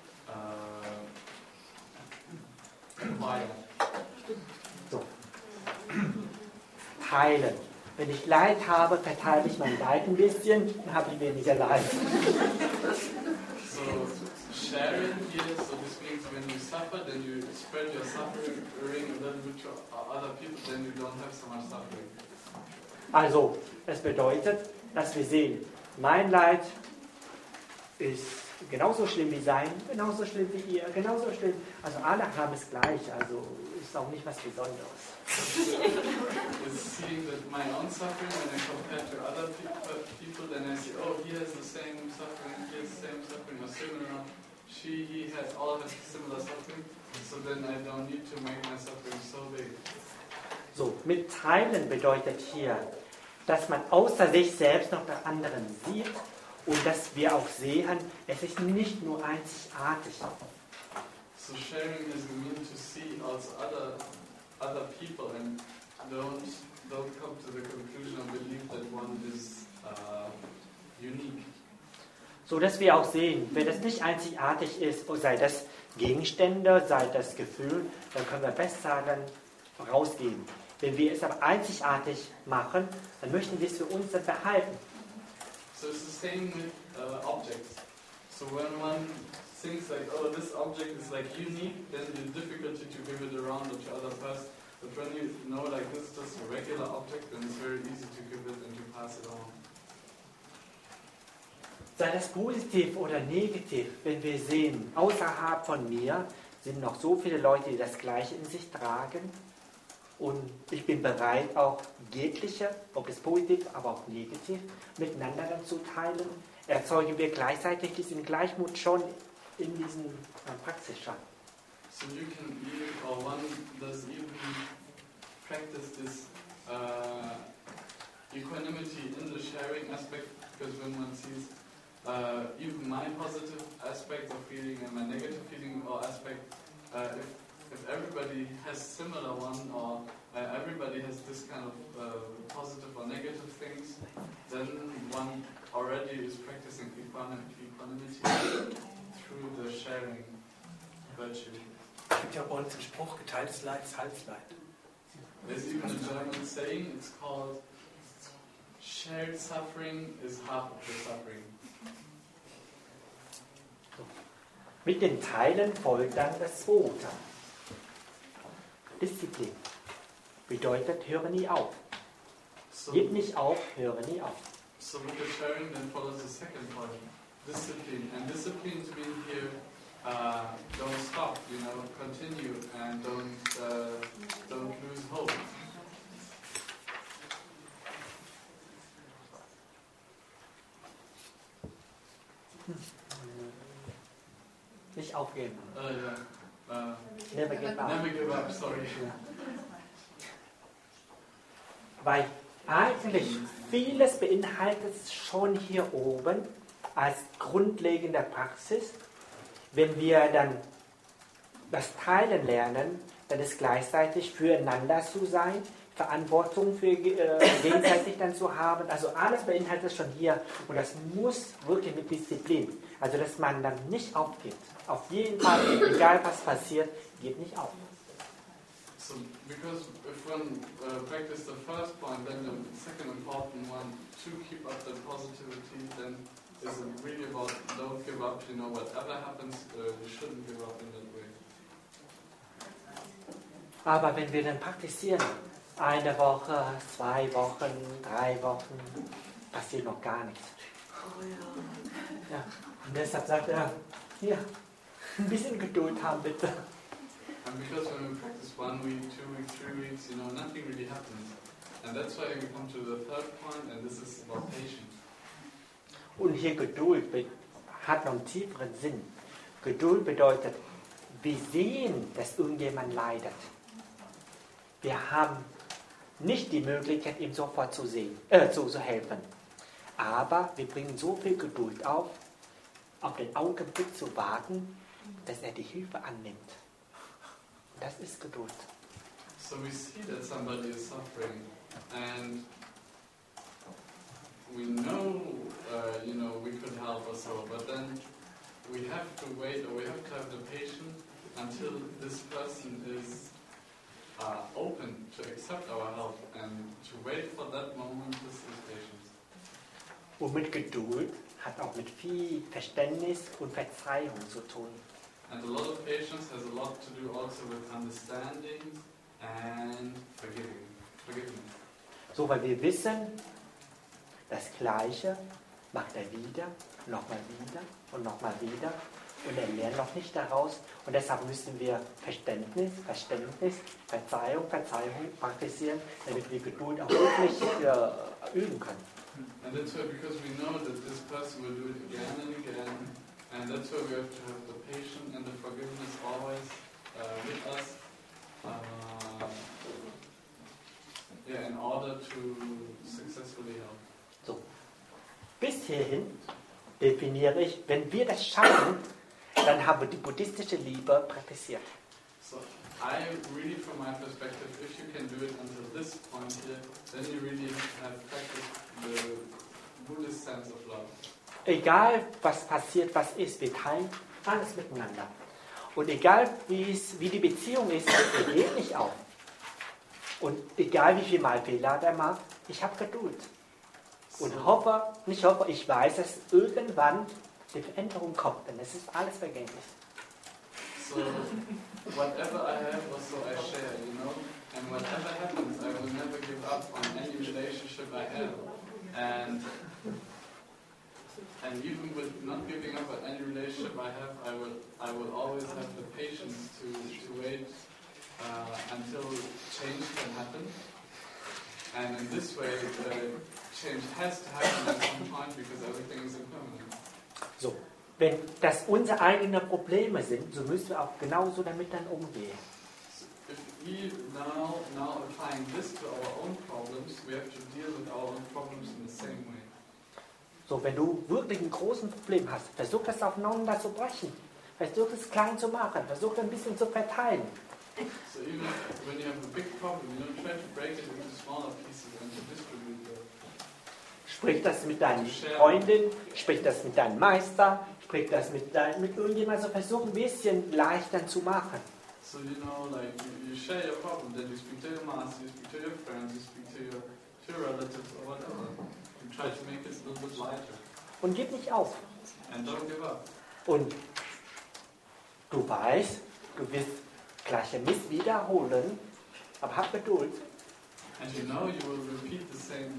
acquire. So. Teilen. Wenn ich Leid habe, verteile ich mein Leid ein bisschen, dann habe ich weniger Leid. So sharing here, so this means when you suffer, then you spread your suffering a little bit to other people, then you don't have so much suffering. Also, es bedeutet, dass wir sehen, mein Leid ist genauso schlimm wie sein, genauso schlimm wie ihr, genauso schlimm. Also alle haben es gleich, also ist auch nicht was Besonderes. It's seeing that my own suffering, when I compare to other people, then I see, oh, he has the same suffering, he has the same suffering, or similar. He has all has similar suffering, so then I don't need to make my suffering so big. So, mit Teilen bedeutet hier, dass man außer sich selbst noch den anderen sieht und dass wir auch sehen, es ist nicht nur einzigartig. So sharing is mean to see also other people and don't come to the conclusion or believe that one is unique. So dass wir auch sehen, wenn es nicht einzigartig ist, sei das Gegenstände, sei das Gefühl, dann können wir besser dann rausgeben. Wenn wir es aber einzigartig machen, dann möchten wir es für uns dann behalten. So it's the same with objects. So when one thinks like, oh, this object is like unique, then the difficulty to give it around or to other person. But when you know like this is just a regular object, then it's very easy to give it and to pass it on. Sei das positiv oder negativ, wenn wir sehen, außerhalb von mir sind noch so viele Leute, die das Gleiche in sich tragen. Und ich bin bereit, auch jegliche, ob es positiv, aber auch negativ, miteinander dann zu teilen. Erzeugen wir gleichzeitig diesen Gleichmut schon in diesen Praxis schon. So you can even, or one does even practice this equanimity in the sharing aspect, because when one sees even my positive aspect of feeling and my negative feeling or aspect, if everybody has similar one or everybody has this kind of positive or negative things, then one already is practicing equanimity through the sharing virtue. Es gibt ja bei uns den Spruch, geteiltes Leid ist halbes Leid. There's even a German saying, it's called shared suffering is half of the suffering. Mit den Teilen folgt dann das Zweite. Disziplin. Bedeutet, höre nie auf. So, Gib nicht auf, höre nie auf. so with the sharing then follows the second part, discipline. And discipline to mean here, don't stop, continue and don't lose hope. Nicht aufgeben. Never Never give up. Never give up, sorry. Weil eigentlich vieles beinhaltet es schon hier oben als grundlegende Praxis. Wenn wir dann das Teilen lernen, dann ist gleichzeitig füreinander zu sein, Verantwortung für gegenseitig dann zu haben. Also alles beinhaltet es schon hier und das muss wirklich mit Disziplin. Also dass man dann nicht aufgibt. Auf jeden Fall, egal was passiert, geht nicht auf. So, because if one practice the first point, then the second important one, to keep up the positivity, then is really about don't give up, whatever happens, you shouldn't give up in that way. Aber wenn wir dann praktizieren, eine Woche, 2 Wochen, 3 Wochen, passiert noch gar nichts. Oh ja. Ja. Und deshalb sagt er, hier, ein bisschen Geduld haben bitte. And because when we practice 1 week, 2 weeks, 3 weeks, nothing really happens. And that's why we come to the third point, and this is about patience. Und hier Geduld hat noch einen tieferen Sinn. Geduld bedeutet, wir sehen, dass irgendjemand leidet. Wir haben nicht die Möglichkeit, ihm sofort zu helfen. Aber wir bringen so viel Geduld auf den Augenblick zu warten, dass er die Hilfe annimmt. Das ist Geduld. So we see that somebody is suffering, and we know, we could help or so, but then we have to wait, or we have to have the patience until this person is open to accept our help, and to wait for that moment, this is patience. Und mit Geduld hat auch mit viel Verständnis und Verzeihung zu tun. And a lot of patience has a lot to do also with understanding and forgiveness. So, weil wir wissen, das Gleiche macht er wieder, nochmal wieder und nochmal wieder. Und er lernt noch nicht daraus. Und deshalb müssen wir Verständnis, Verzeihung praktizieren, damit wir Geduld auch wirklich üben können. And that's why, because we know that this person will do it again and again, and that's why we have to have the patience and the forgiveness always with us, in order to successfully help. So, bis hierhin definiere ich, wenn wir das schaffen, dann haben wir die buddhistische Liebe praktiziert. So, I really, from my perspective, if you can do it until this point here, then you really have practiced the Buddhist sense of love. Egal, was passiert, was ist, wir teilen alles miteinander. Und egal, wie die Beziehung ist, wir geben nicht auf. Und egal, wie viel Mal Fehler der macht, ich habe Geduld. Und ich weiß, dass irgendwann die Veränderung kommt, denn es ist alles vergänglich. So, whatever I have, also I share, you know? And whatever happens, I will never give up on any relationship I have. And even with not giving up on any relationship I have, I will always have the patience to wait until change can happen. And in this way, change has to happen at some point because everything is impermanent. So, wenn das unsere eigenen Probleme sind, so müssen wir auch genauso damit dann umgehen. So if we now applying this to our own problems, we have to deal with our own problems in the same way. So, wenn du wirklich ein großes Problem hast, versuch das aufeinander zu brechen. Versuch es klein zu machen, versuch ein bisschen zu verteilen. So even when you have a big problem, try to break it into smaller pieces and to distribute them. Sprich das mit deinen Freundin, sprich das mit deinem Meister, sprich das mit irgendjemandem, also versuch ein bisschen leichter zu machen. So like you share your problem, then you speak to your master, you speak to your friends, you speak to your relatives or whatever. You try to make it a little bit lighter. Und gib nicht auf. And don't give up. Und du weißt, du wirst gleiche Mist wiederholen, aber hab Geduld. And you know you will repeat the same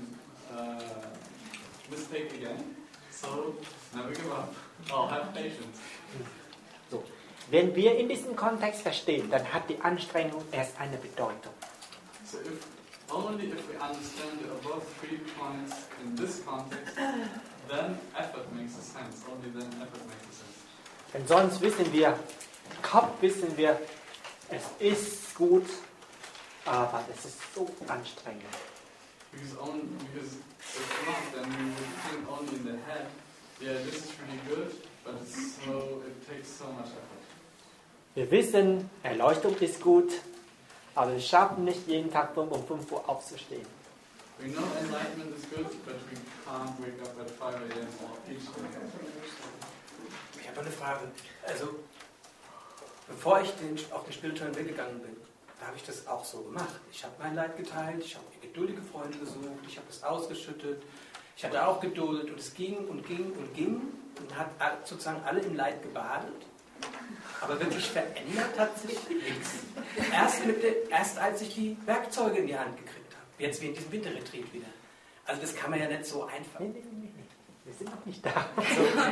mistake again, so never give up. Oh, have patience. So. Wenn wir in diesem Kontext verstehen, dann hat die Anstrengung erst eine Bedeutung. So only if we understand the above 3 points in this context, then effort makes a sense. Only then effort makes a sense. Denn sonst wissen wir, im Kopf wissen wir, es ist gut, aber es ist so anstrengend. Because if not, then we would think only in the head, yeah, this is really good, but it takes so much effort. Wir wissen, Erleuchtung ist gut, aber wir schaffen nicht jeden Tag um 5 Uhr aufzustehen. We know enlightenment is good, but we can't wake up at 5 a.m. each day. Ich habe eine Frage. Also, bevor ich auf den spirituellen Weg gegangen bin, da habe ich das auch so gemacht. Ich habe mein Leid geteilt, ich habe mir geduldige Freunde gesucht, ich habe es ausgeschüttet, ich hatte auch Geduld und es ging und ging und ging und hat sozusagen alle im Leid gebadet. Aber wirklich verändert hat sich nichts. Erst als ich die Werkzeuge in die Hand gekriegt habe. Jetzt wie in diesem Winterretreat wieder. Also das kann man ja nicht so einfach. Nee. Wir sind noch nicht da. So, okay.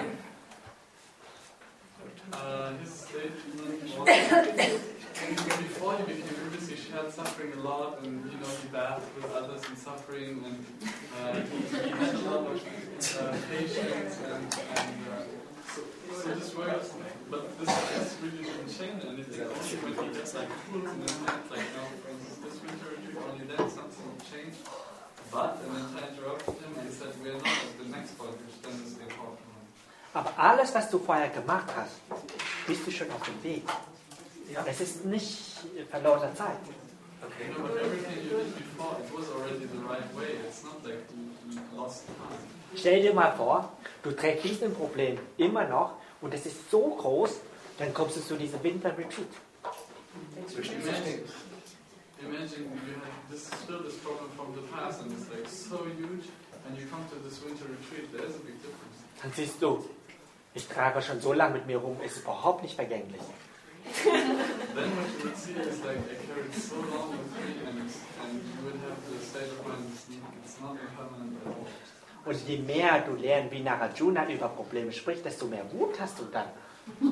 His statement was before he became Buddhist, he shared suffering a lot, and he bathed with others in suffering, and he had a lot of patience, and so this works. But this really didn't change anything. Only when he gets like fools in his head, like for instance, this winter retreat, only then something changed. But and then I interrupted him and said, "We are not at the next point, which then is the important one." Aber alles, was du vorher gemacht hast, bist du schon auf dem Weg. Ja. Es ist nicht verlorene Zeit. Okay. But everything you did before, it was already the right way. It's not like you lost time. Stell dir mal vor, du trägst dieses Problem immer noch und es ist so groß, dann kommst du zu diesem Winter-Retreat. Imagine you have still this problem from the past and it's like so huge, and you come to this winter retreat. There's a big difference. Dann siehst du, ich trage schon so lange mit mir rum, es ist überhaupt nicht vergänglich. Then what you would see is like I carried so long with me, and you would have the state of mind, it's not impermanent at all. Und je mehr du lernst, wie Nagarjuna über Probleme spricht, desto mehr Wut hast du dann. You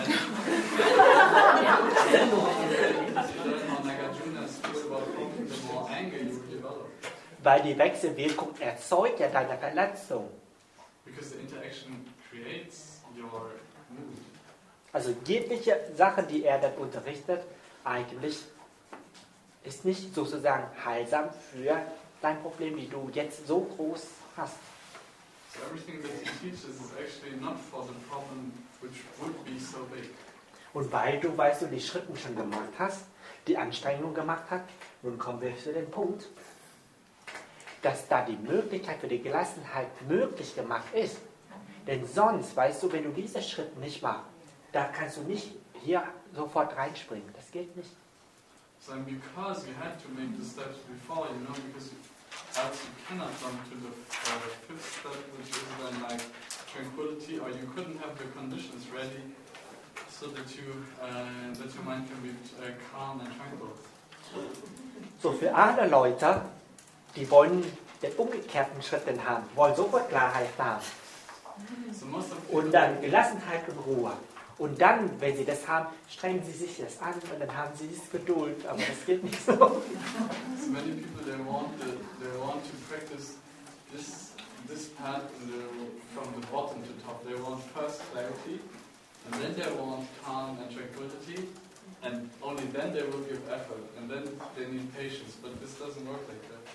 learn how Nagarjuna speaks about problems, the more anger you develop. Weil die Wechselwirkung erzeugt ja deine Verletzung. Because the interaction creates your mood. Also jegliche Sache, die er dann unterrichtet, eigentlich ist nicht sozusagen heilsam für dein Problem, die du jetzt so groß hast. So everything that he teaches is actually not for the problem which would be so big. Und weil du, weißt du, die Schritte schon gemacht hast, die Anstrengung gemacht hast, nun kommen wir zu dem Punkt, dass da die Möglichkeit für die Gelassenheit möglich gemacht ist. Denn sonst, weißt du, wenn du diese Schritte nicht machst, da kannst du nicht hier sofort reinspringen. Das geht nicht. So and because you had to make the steps before, because else you cannot come to the fifth step, which is then like tranquility, or you couldn't have the conditions ready so that your mind can be calm and tranquil. So für alle Leute, die wollen den umgekehrten Schritt dann haben, wollen sofort Klarheit haben. So most of Und dann Gelassenheit und Ruhe. Und dann, wenn sie das haben, strengen sie sich das an und dann haben sie das Geduld. Aber das geht nicht so. So many people they want to practice this path from the bottom to top. They want first clarity, and then they want calm and tranquility, and only then they will give effort, and then they need patience. But this doesn't work like that.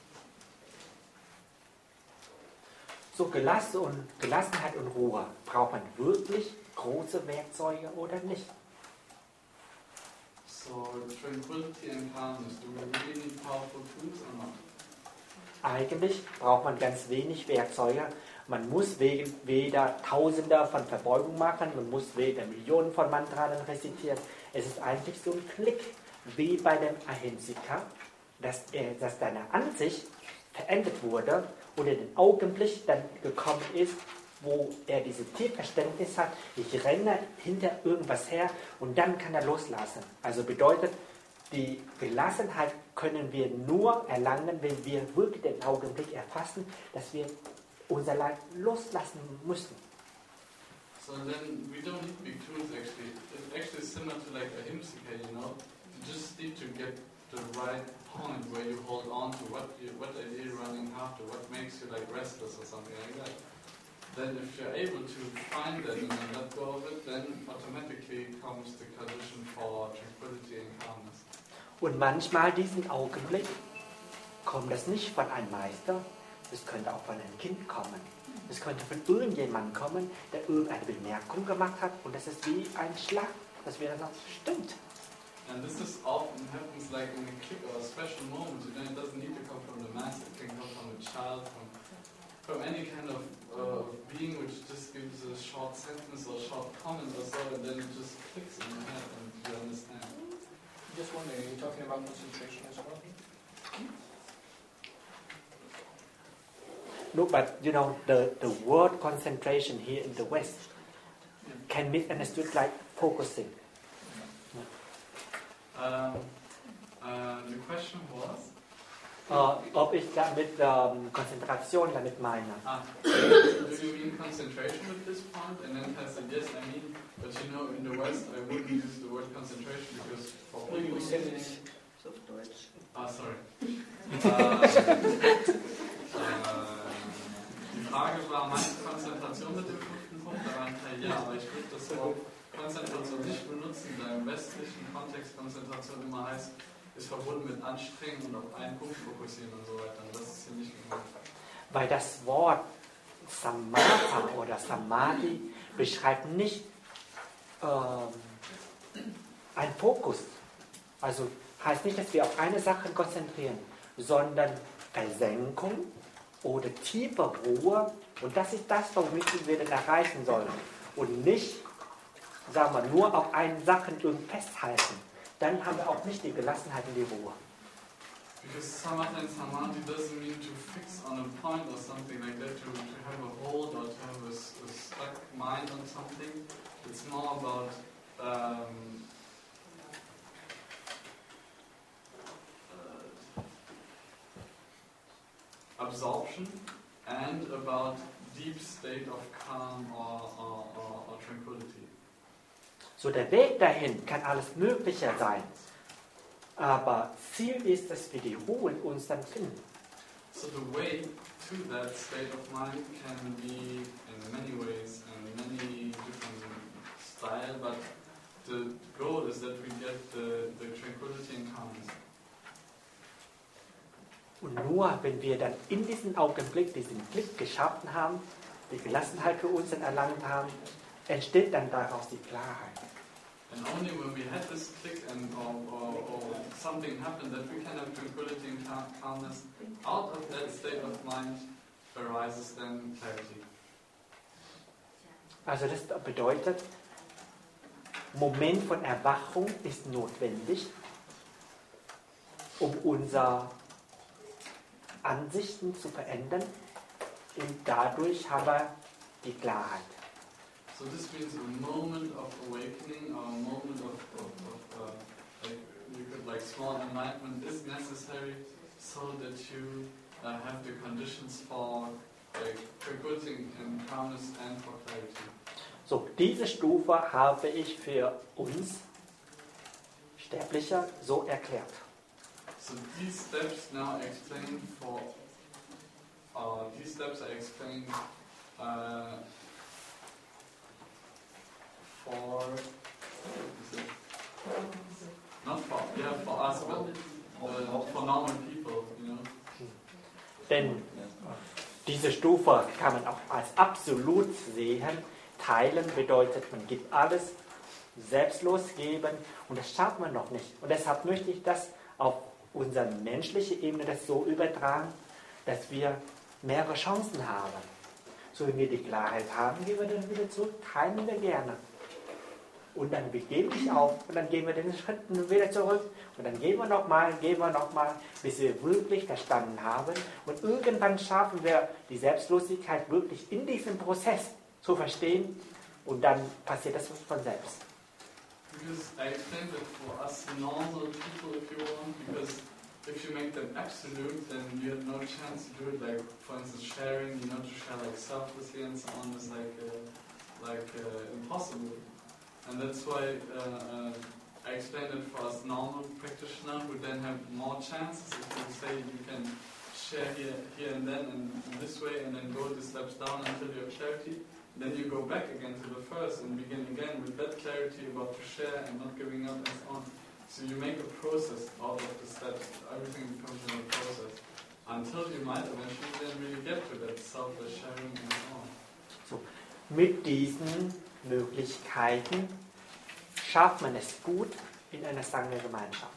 So Gelassenheit und Ruhe. Braucht man wirklich große Werkzeuge oder nicht? So tranquility and calmness, do we really need powerful tools or not? Eigentlich braucht man ganz wenig Werkzeuge. Man muss weder Tausende von Verbeugungen machen, man muss weder Millionen von Mantranen rezitieren. Es ist eigentlich so ein Klick, wie bei dem Ahimsika, dass deine Ansicht verändert wurde oder den Augenblick dann gekommen ist, wo er dieses Tiefverständnis hat, ich renne hinter irgendwas her und dann kann er loslassen. Also bedeutet, die Gelassenheit können wir nur erlangen, wenn wir wirklich den Augenblick erfassen, dass wir unser Leid loslassen müssen. So then we don't need big tools actually. It's actually similar to like Ahimsika, You just need to get the right point where you hold on to what idea you're running after, what makes you like restless or something like that. Then if you're able to find that and then let go of it, then automatically comes the condition for tranquility and calmness. Und manchmal diesen Augenblick kommt das nicht von einem Meister, es könnte auch von einem Kind kommen. Es könnte von irgendjemandem kommen, der irgendeine Bemerkung gemacht hat und das ist wie ein Schlag, dass wir dann sagen, stimmt. And this is often happens like in a click or a special moment. It doesn't need to come from the master. It can come from a child, from any kind of being which just gives a short sentence or short comment or so, and then it just clicks in your head and you understand. Just wondering, are you talking about concentration as well? No, but the word concentration here in the West can be understood like focusing. The question was? Ob ich damit Konzentration damit meine. Do you mean concentration with this point? And then I said, yes, I mean, but in the West I wouldn't use the word concentration because for people... sorry. Die Frage war, meinst du Konzentration mit dem fünften Punkt? Da war ein Teil ja, aber ich würde das Wort Konzentration nicht benutzen, da im westlichen Kontext Konzentration immer heißt, ist verbunden mit Anstrengung und auf einen Punkt fokussieren und so weiter. Und das ist hier nicht gemeint. Weil das Wort Samatha oder Samadhi beschreibt nicht einen Fokus. Also heißt nicht, dass wir auf eine Sache konzentrieren, sondern Versenkung oder tiefe Ruhe. Und das ist das, womit wir dann erreichen sollen. Und nicht, sagen wir, nur auf einen Sachen festhalten. Dann haben wir auch nicht die Gelassenheit und die Ruhe. Because samatha and samadhi doesn't mean to fix on a point or something like that, to have a hold or to have a stuck mind on something. It's more about absorption and about deep state of calm or tranquility. So der Weg dahin kann alles Mögliche sein. Aber Ziel ist, dass wir die Ruhe in uns dann finden. So the way to that state of mind can be in many ways and many different style, but the goal is that we get the tranquility and calmness. Und nur wenn wir dann in diesem Augenblick diesen Blick geschaffen haben, die Gelassenheit für uns dann erlangt haben, entsteht dann daraus die Klarheit. And only when we had this click and or something happened that we can have tranquility and calmness, out of that state of mind arises then clarity. Also das bedeutet, Moment von Erwachung ist notwendig, um unsere Ansichten zu verändern, und dadurch haben wir die Klarheit. So this means a moment of awakening or a moment of like you could like small enlightenment is necessary so that you have the conditions for like tranquility and calmness and for clarity. So, diese Stufe habe ich für uns Sterblicher so erklärt. So these steps now explain for these steps are explained for not for us but for normal people, you know. Denn diese Stufe kann man auch als absolut sehen. Teilen bedeutet, man gibt alles, selbstlos geben, und das schafft man noch nicht. Und deshalb möchte ich das auf unsere menschliche Ebene das so übertragen, dass wir mehrere Chancen haben. So, wenn wir die Klarheit haben, gehen wir dann wieder zurück, teilen wir gerne. Und dann wir geben nicht auf, und dann gehen wir den Schritt wieder zurück, und dann gehen wir nochmal, bis wir wirklich verstanden haben. Und irgendwann schaffen wir die Selbstlosigkeit wirklich in diesem Prozess zu verstehen, und dann passiert das von selbst. Because I explained it for us normal people, if you want, because if you make them absolute, then you have no chance to do it. Like, for instance, sharing, to share like selflessly and so on is impossible. And that's why I explained it for us normal practitioners who then have more chances. If you say you can share here and then and in this way, and then go the steps down until you have clarity. Then you go back again to the first and begin again with that clarity about to share and not giving up and so on. So you make a process out of the steps. Everything becomes in a process until you might eventually then really get to that selfless sharing and so on. So, mit diesen Möglichkeiten schafft man es gut in einer Sangha-Gemeinschaft.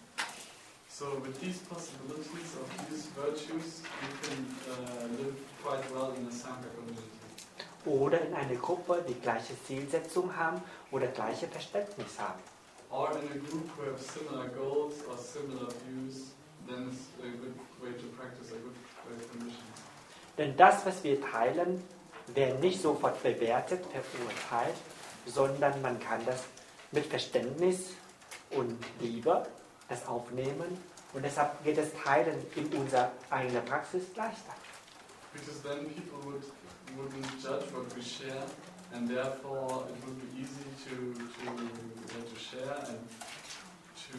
So with these possibilities of these virtues, you can live quite well in a Sangha community. Oder in einer Gruppe, die gleiche Zielsetzung haben oder gleiche Verständnis haben. Or in a group who have similar goals or similar views, then it's a good way to practice, a good way of condition. Denn das, was wir teilen, wird nicht sofort bewertet, verurteilt, sondern man kann das mit Verständnis und Liebe das aufnehmen, und deshalb geht das Teilen in unserer eigenen Praxis leichter. Because then people wouldn't judge what we share, and therefore it would be easy to share, and to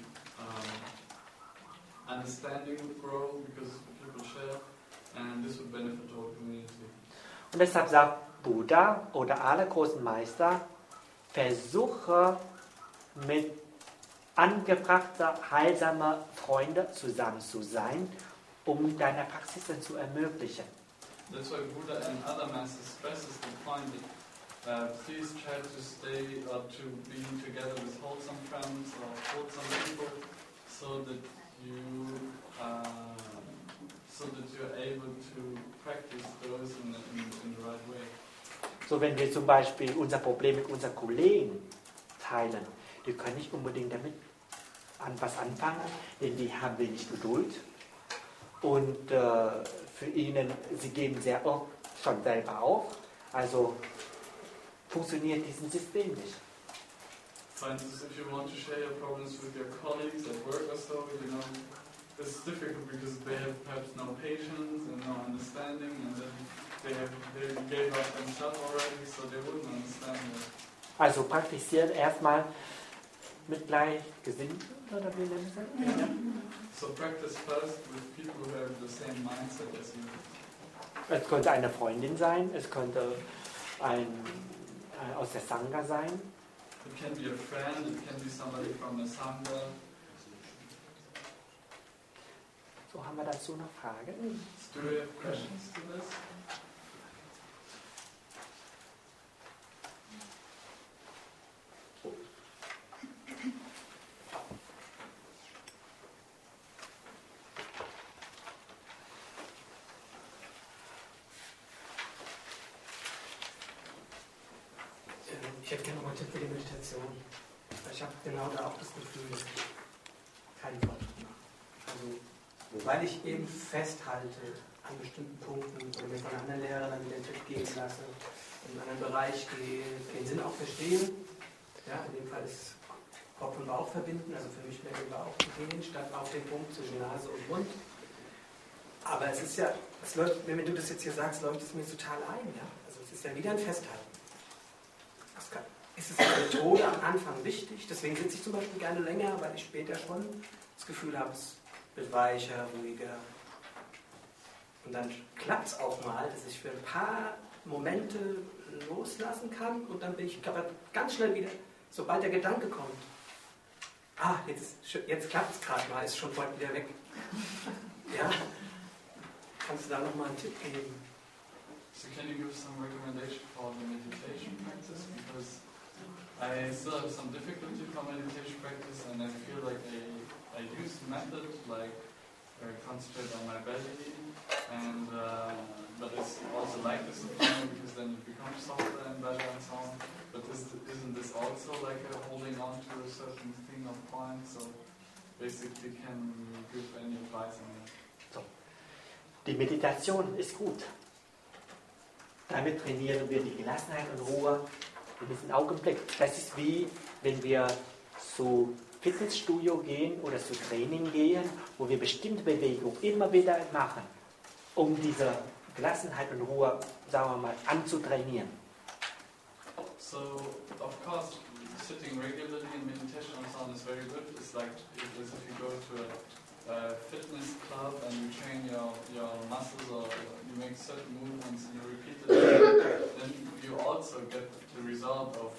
understanding would grow because people share, and this would benefit the whole community. Und deshalb sagt Buddha oder alle großen Meister, versuche mit angebrachter, heilsamer Freunde zusammen zu sein, um deine Praxis zu ermöglichen. That's why Buddha and other masters stresses the point that please try to stay or to be together with wholesome friends or wholesome people, so that you're able to practice those in the right way. So, wenn wir zum Beispiel unser Problem mit unseren Kollegen teilen, die können nicht unbedingt damit an was anfangen, denn die haben wenig Geduld. Und für ihnen, sie geben sehr oft schon selber auf. Also funktioniert dieses System nicht. For instance, if you want to share your problems with your colleagues at work or so, it's difficult because they have perhaps no patience and no understanding, and then they gave up themselves already, so they wouldn't understand it. Also praktizieren erstmal mit Gleichgesinnten, oder wie nennen Sie das? Ja. So practice first with people who have the same mindset as you. Es könnte eine Freundin sein, es könnte aus der Sangha sein. It can be a friend, it can be somebody from a Sangha. So, haben wir dazu noch Fragen? Do you have questions to this? Ich hätte gerne noch mal einen Tipp für die Meditation. Ich habe genau da auch das Gefühl, dass ich keinen Fortschritt mache. Also, weil ich eben festhalte an bestimmten Punkten oder mir von anderen Lehrern dann wieder einen Tipp geben lasse, in einen anderen Bereich gehe, den Sinn auch verstehen. Ja, in dem Fall ist Kopf und Bauch verbinden, also für mich mehr den Bauch zu gehen, statt auf den Punkt zwischen Nase und Mund. Aber es ist ja, es läuft, wenn du das jetzt hier sagst, läuft es mir total ein. Ja? Also es ist ja wieder ein Festhalten. Ist es als Methode am Anfang wichtig? Deswegen sitze ich zum Beispiel gerne länger, weil ich später schon das Gefühl habe, es wird weicher, ruhiger. Und dann klappt es auch mal, dass ich für ein paar Momente loslassen kann und dann bin ich aber ganz schnell wieder, sobald der Gedanke kommt, jetzt klappt es gerade mal, ist schon bald wieder weg. Ja? Kannst du da nochmal einen Tipp geben? So can you give some recommendation for the meditation practice? Because I still have some difficulty for meditation practice, and I feel like I use methods like concentrate on my belly, and but it's also like discipline because then it becomes softer and better and so on. But isn't this also like a holding on to a certain thing of point? So basically, can you give any advice on that? So. Die Meditation ist gut. Damit trainieren wir die Gelassenheit und Ruhe in diesem Augenblick. Das ist wie, wenn wir zu Fitnessstudio gehen oder zu Training gehen, wo wir bestimmte Bewegungen immer wieder machen, um diese Gelassenheit und Ruhe, sagen wir mal, anzutrainieren. So, of course, sitting regularly in meditation and so on is very good. It's like as if you go to a fitness club and you train your muscles or you make certain movements and you repeat it, then you also get the result of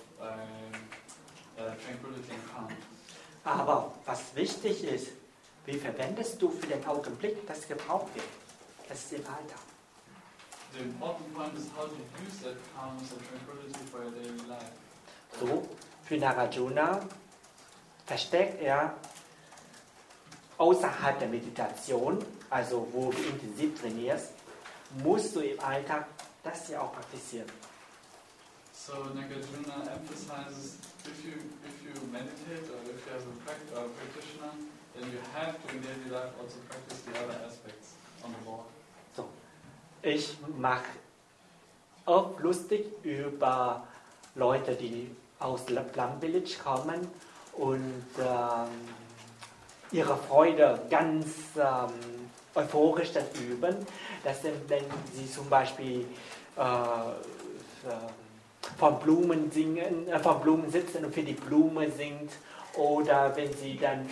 tranquility and calm. Aber was wichtig ist, wie verwendest du für den Augenblick, das gebraucht wird? Das ist im Alltag. The important point is how to use that calmness and tranquility for your daily life. So, für Nagarjuna verstärkt er außerhalb der Meditation, also wo du intensiv trainierst, musst du im Alltag das ja auch praktizieren. So Nagarjuna emphasizes if you meditate or if you have a practitioner, then you have to in daily life also practice the other aspects on the board. So, ich mache oft lustig über Leute, die aus Plum Village kommen und ihre Freude ganz euphorisch dann üben, dass wenn sie zum Beispiel von Blumen sitzen und für die Blume singt, oder wenn sie dann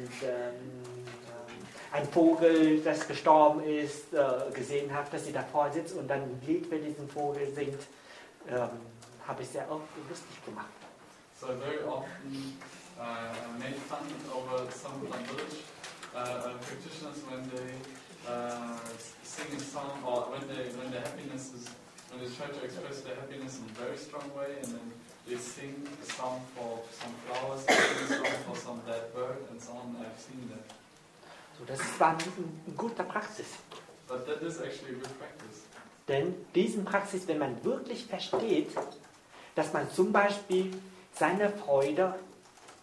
ein Vogel, das gestorben ist, gesehen hat, dass sie davor sitzt und dann ein Lied für diesen Vogel singt, habe ich sehr oft lustig gemacht. So very often made fun over some Plum Village practitioners when they sing a song or when their happiness is, when they try to express their happiness in a very strong way, and then they sing a song for some flowers, they sing a song for some dead bird and so on. I've seen that. So, das war eine gute Praxis. But that is actually a good practice. Denn diesen Praxis, wenn man wirklich versteht, dass man zum Beispiel seine Freude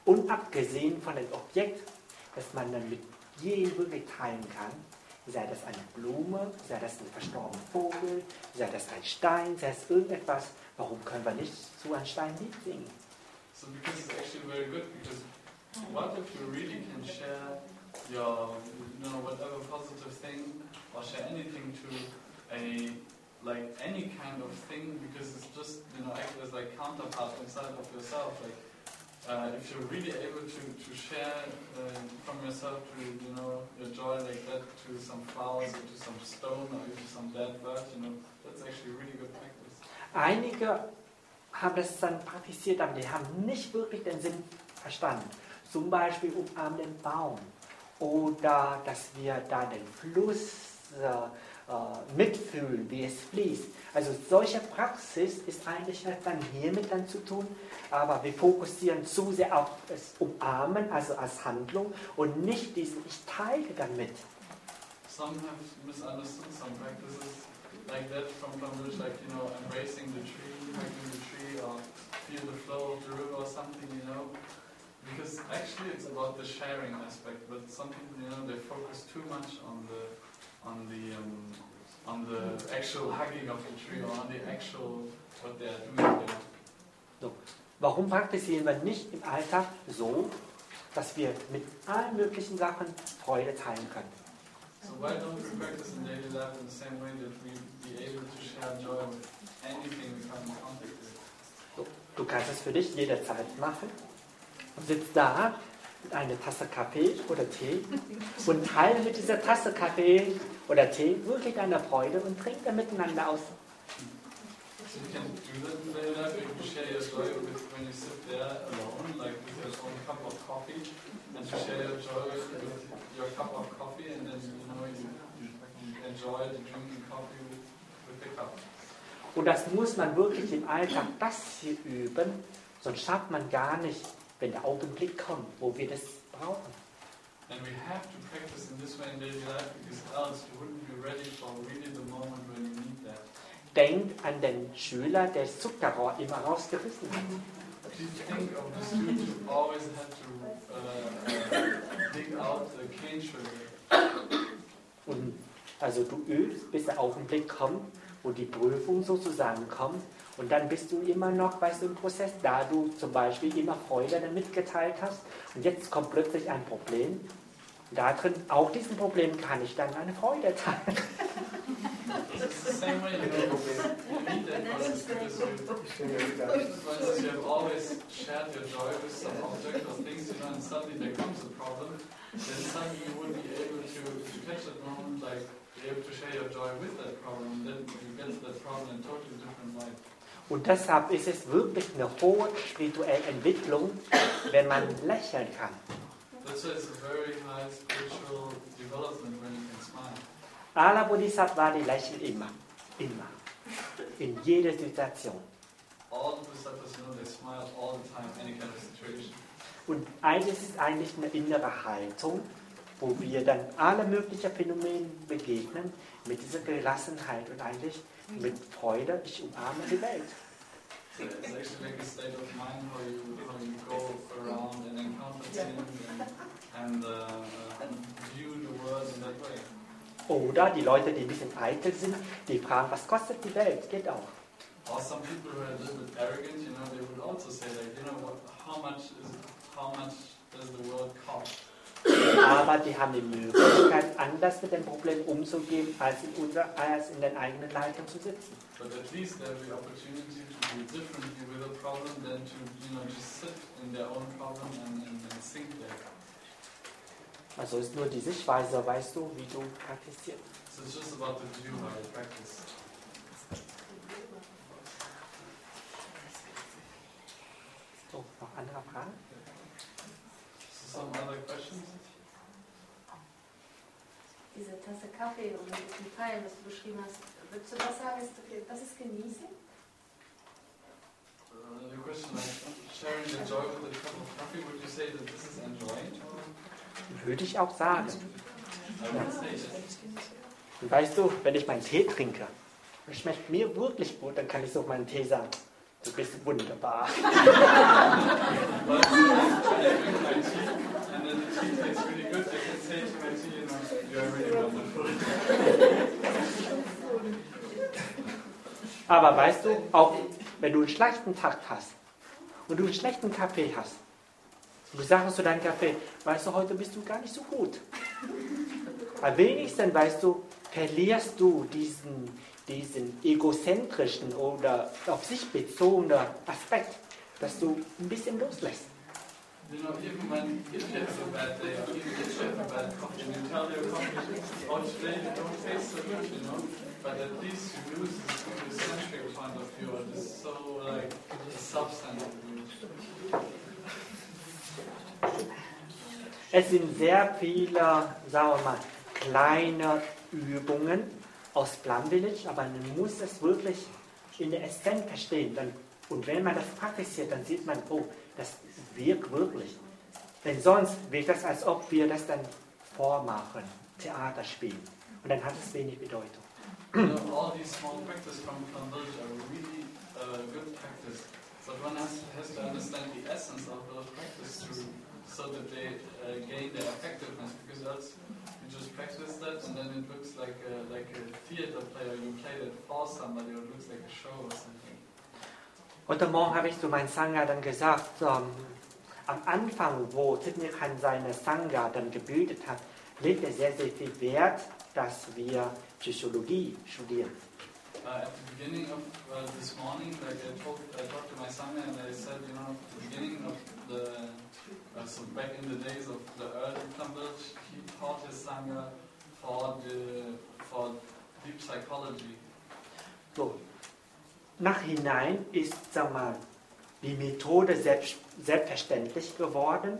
unabgesehen von dem Objekt, das man dann mit jedem wirklich teilen kann, sei das eine Blume, sei das ein verstorbener Vogel, sei das ein Stein, sei es irgendetwas, warum können wir nicht zu einem Stein Lied singen? So because it's actually very good, because what if you really can share your, whatever positive thing, or share anything to like any kind of thing, because it's just, act as like counterpart inside of yourself. Like, if you're really able to share from yourself to, your joy like that to some flowers or to some stone or to some dead bird, that's actually really good practice. Einige haben das dann praktiziert, aber die haben nicht wirklich den Sinn verstanden. Zum Beispiel umarmen den Baum oder dass wir da den Fluss mitfühlen, wie es fließt. Also solche Praxis ist eigentlich dann hiermit dann zu tun, aber wir fokussieren zu sehr auf das Umarmen, also als Handlung und nicht diesen ich teile damit. Some have misunderstood some practices like that from which, like, embracing the tree, hugging the tree, or feel the flow of the river or something, because actually it's about the sharing aspect, but some people, they focus too much on the actual hugging of the tree or on the actual what they are doing there. So. Warum praktizieren wir nicht im Alltag so, dass wir mit allen möglichen Sachen Freude teilen können? So why don't we practice in daily life in the same way that we be able to share joy with anything we come in contact with? So. Du kannst es für dich jederzeit machen und sitzt da mit einer Tasse Kaffee oder Tee und teile mit dieser Tasse Kaffee oder Tee wirklich deine Freude und trinkt dann miteinander aus. So you can do that in daily life. You can share your joy with when you sit there alone, like with your own cup of coffee, and to share your joy with your cup of coffee, and then you enjoy the drinking coffee with the cup. Und das muss man wirklich im Alltag das hier üben, sonst schafft man gar nicht, wenn der Augenblick kommt, wo wir das brauchen. And we have to practice in this way in daily life, because else you wouldn't be ready for really the moment when you need that. Denkt an den Schüler, der das Zuckerrohr immer rausgerissen hat. Do you think of the student who always had to dig out the cane sugar? Und also du übst, bis der Augenblick kommt, wo die Prüfung sozusagen kommt. Und dann bist du immer noch, im Prozess, da du zum Beispiel immer Freude damit geteilt hast. Und jetzt kommt plötzlich ein Problem. Da drin, auch diesem Problem kann ich dann eine Freude teilen. It's the same way, you need that process because for instance, you have always shared your joy with some object or things, and suddenly there comes a problem, then suddenly you would be able to catch that moment, like be able to share your joy with that problem, and then you get that problem in a totally different light. Und deshalb ist es wirklich eine hohe spirituelle Entwicklung, wenn man lächeln kann. That's why it's a very high spiritual development when you can smile. Alle Bodhisattva, die lächeln immer. In jeder Situation. All the Bodhisattvas, they smile all the time, any kind of situation. Und eines ist eigentlich eine innere Haltung, wo wir dann alle möglichen Phänomene begegnen, mit dieser Gelassenheit und eigentlich mit Freude, ich umarme die Welt. So it's actually like a state of mind how you go around and encounter things and view the world in that way. Oder die Leute, die ein bisschen eitel sind, die fragen, was kostet die Welt? Geht auch. Or some people who are a little bit arrogant, they would also say like, how much does the world cost? Aber die haben die Möglichkeit, anders mit dem Problem umzugehen, als in den eigenen Leitern zu sitzen. But at least they have the opportunity to deal differently with a problem than to just sit in their own problem and think there. Also ist nur die Sichtweise, weißt du, wie du praktizierst. So it's just about the view how you practice. So, noch andere Fragen? Some other questions? Diese Tasse Kaffee und die Pfeilen, was du beschrieben hast, würdest du das sagen, das ist Genießen? The question like sharing the joy with a cup of coffee, would you say that this is enjoying? Würde ich auch sagen. I would say yes. Und weißt du, wenn ich meinen Tee trinke, das schmeckt mir wirklich gut, dann kann ich so meinen Tee sagen, Du bist wunderbar. But when I drink my tea and then the tea tastes really good, I can say to my tea, you know, you're really wonderful. Aber weißt du, auch wenn du einen schlechten Tag hast und du einen schlechten Kaffee hast, und du sagst zu deinem Kaffee, weißt du, heute bist du gar nicht so gut. Aber wenigstens, weißt du, verlierst du diesen egozentrischen oder auf sich bezogenen Aspekt, dass du ein bisschen loslässt. You know, even when if you have a bad day, or even if you have a bad coffee, and you tell your coffee, oh, today you don't taste so good, you know, but at least you lose this centric point of view, or this so, like, substantive view. Es sind sehr viele, sagen wir mal, kleine Übungen aus Plum Village, aber man muss es wirklich in der Essenz verstehen. Und wenn man das praktiziert, dann sieht man, oh, das wirkt wirklich. Denn sonst wirkt das, als ob wir das dann vormachen, Theater spielen. Und dann hat es wenig Bedeutung. You know, all these small practices from Plum Village are really good practice, but one has to understand the essence of those practices so that they gain their effectiveness, because else you just practice that and then it looks like a theater player, you play that for somebody, or it looks like a show or something. Heute Morgen habe ich zu meinem Sangha dann gesagt, am Anfang, wo Thich-Nhat Hanh seine Sangha dann gebildet hat, legt er sehr, sehr viel Wert, dass wir Psychologie studieren. At the beginning of this morning, like I talked to my Sangha and I said, you know, at the beginning of so back in the days of the early Plum Village, he taught his Sangha for deep psychology. So. Nachhinein ist, sag mal, die Methode selbstverständlich geworden.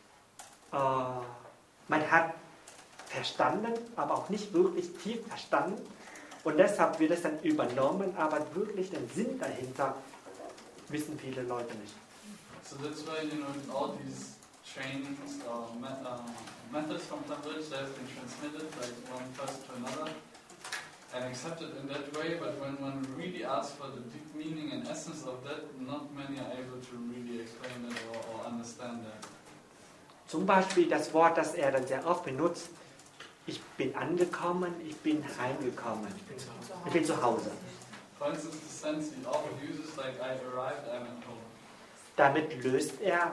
Man hat verstanden, aber auch nicht wirklich tief verstanden. Und deshalb wird es dann übernommen, aber wirklich den Sinn dahinter wissen viele Leute nicht. So that's why, you know, all these trainings or methods from Plum Village, they have been transmitted like one person to another and accepted in that way, but when one really asks for the deep meaning and essence of that, not many are able to really explain that or understand that. Zum Beispiel das Wort, das er dann sehr oft benutzt, ich bin angekommen, ich bin heimgekommen, ich bin zu Hause. For instance, the sense he often uses, like I arrived, I'm at home. Damit löst er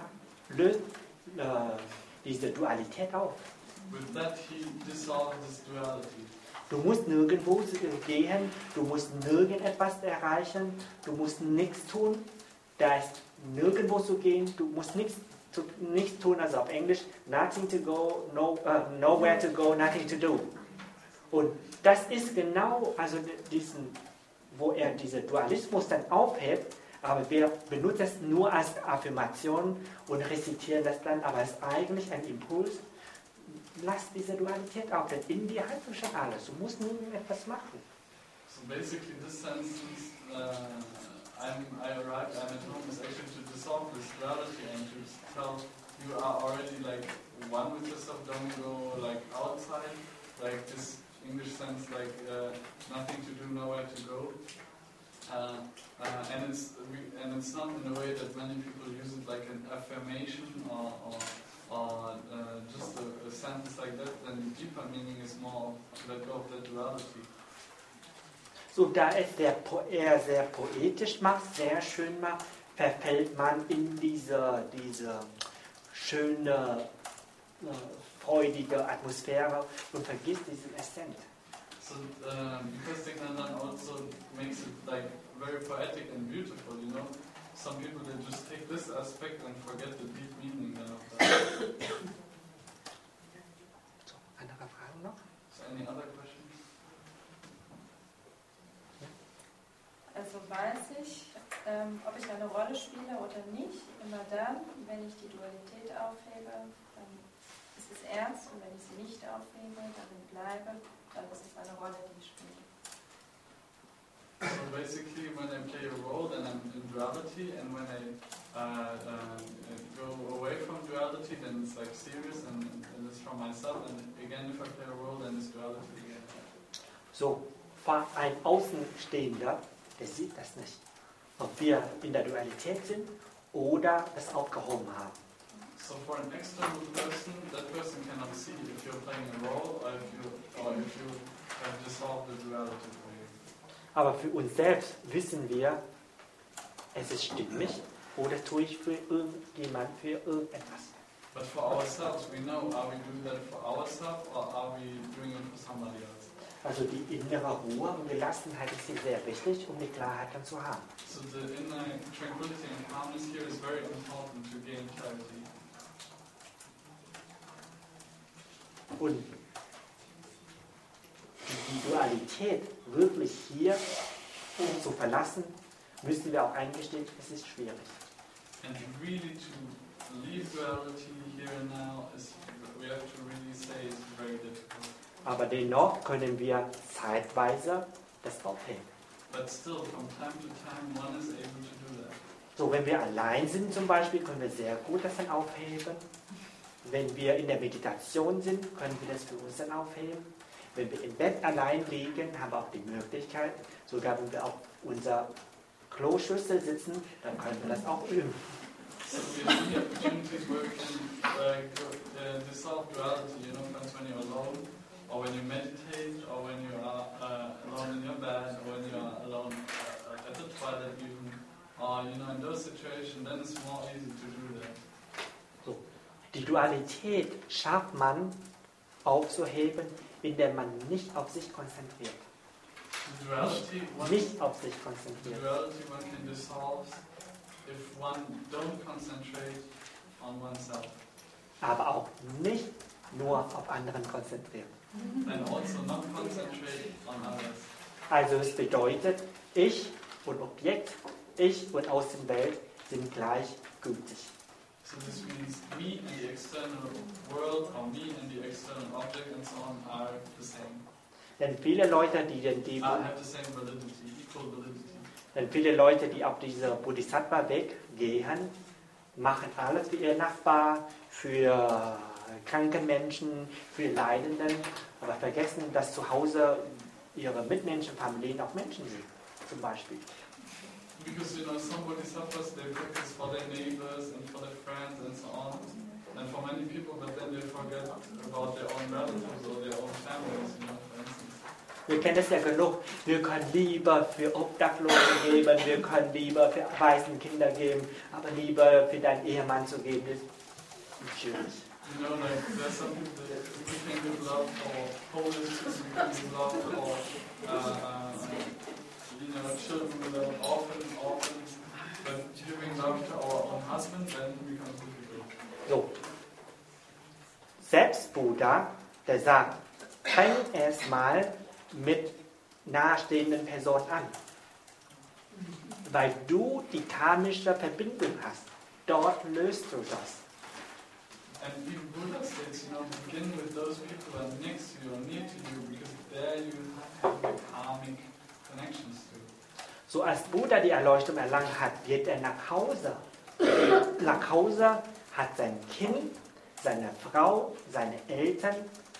diese Dualität auf. With that he dissolves this duality. Du musst nirgendwo gehen, du musst nirgendetwas erreichen, du musst nichts tun. Da ist nirgendwo zu gehen, du musst nichts tun, also auf Englisch, nothing to go, nowhere to go, nothing to do. Und das ist genau, also wo er diesen Dualismus dann aufhebt, aber wir benutzen es nur als Affirmation und rezitieren das dann, aber es ist eigentlich ein Impuls. Lass diese Dualität auf, denn in dir hast du schon alles. Du musst nur etwas machen. So basically, this sentence, I arrived, I'm at home, is actually to dissolve this duality and to tell you are already like one with yourself. Don't go like outside, like this English sense, like nothing to do, nowhere to go. And it's not in a way that many people use it like an affirmation or just a sentence like that. Then the deeper meaning is more let go of that duality. So, da es er sehr poetisch macht, sehr schön macht, verfällt man in diese schöne, freudige Atmosphäre und vergisst diesen Essenz. So, because Thich Nhat Hanh also makes it like very poetic and beautiful, you know. Some people they just take this aspect and forget the deep meaning of that. So, andere Fragen noch? So, any other questions? Also weiß ich, ob ich eine Rolle spiele oder nicht, immer dann, wenn ich die Dualität aufhebe, dann ist es ernst, und wenn ich sie nicht aufhebe, darin bleibe, dann ist es eine Rolle, die ich spiele. So basically, when I play a role, then I'm in duality, and when I go away from duality, then it's like serious, and it's from myself, and again, if I play a role, then it's duality again. So, ein Außenstehender, der sieht das nicht. ob wir in der Dualität sind oder es aufgehoben haben. So for an external person, that person cannot see if you're playing a role or if you have dissolved the duality for you. Aber für uns selbst wissen wir, es ist stimmig oder tue ich für irgendjemand, für irgendetwas. But for ourselves, we know, are we doing that for ourselves or are we doing it for somebody else? Also die innere Ruhe und Gelassenheit ist hier sehr wichtig, um die Klarheit dann zu haben. So the inner tranquility and calmness here is very important to gain clarity. Und die Dualität wirklich hier zu verlassen, müssen wir auch eingestehen, es ist schwierig. And really to leave duality here and now is, we have to really say, it's very difficult. Aber dennoch können wir zeitweise das aufheben. But still, from time to time, one is able to do that. So, wenn wir allein sind zum Beispiel, können wir sehr gut das dann aufheben. Wenn wir in der Meditation sind, können wir das für uns dann aufheben. Wenn wir im Bett allein liegen, haben wir auch die Möglichkeit, sogar wenn wir auf unserer Kloschüssel sitzen, dann können wir das auch üben. So we have many opportunities where we can dissolve duality, sometimes when you're alone, or when you meditate, or when you are alone in your bed, or when you are alone at the toilet even, or in those situations, then it's more easy to do that. So. Die Dualität schafft man aufzuheben, indem man nicht auf sich konzentriert. Nicht auf sich konzentriert. Duality one can dissolve if one don't concentrate on oneself. Aber auch nicht nur auf anderen konzentrieren. And also not concentrate on others. Also es bedeutet, ich und Objekt, ich und Außenwelt sind gleichgültig. So this means me and the external world, or me and the external object and so on are the same. Denn viele Leute, die Have the same validity, equal validity. Denn viele Leute, die auf dieser Bodhisattva-Weg gehen, machen alles für ihr Nachbar, für kranke Menschen, für Leidenden, aber vergessen, dass zu Hause ihre Mitmenschen, Familien auch Menschen sind, zum Beispiel. Because some bodhisattvas they practice for their neighbors and for their friends and so on, and for many people, but then they forget about their own relatives or their own families, for instance. Wir kennen es ja genug. Wir können lieber für Obdachlose geben, wir können lieber für Waisenkinder geben, aber lieber für deinen Ehemann zu geben, ist schwierig. There's some people that we can give love for homeless people, we can give love for children without orphans, but giving love to our own husband then becomes difficult. So. Selbst Buddha, der sagt, fang erst mal mit nahestehenden Personen an. Weil du die karmische Verbindung hast. Dort löst du das. And even Buddha states, begin with those people who are next to you or near to you, because there you have the karmic connections to. So als Buddha die Erleuchtung erlangt hat, geht er nach Hause. Nach Hause hat sein Kind, seine Frau, seine Eltern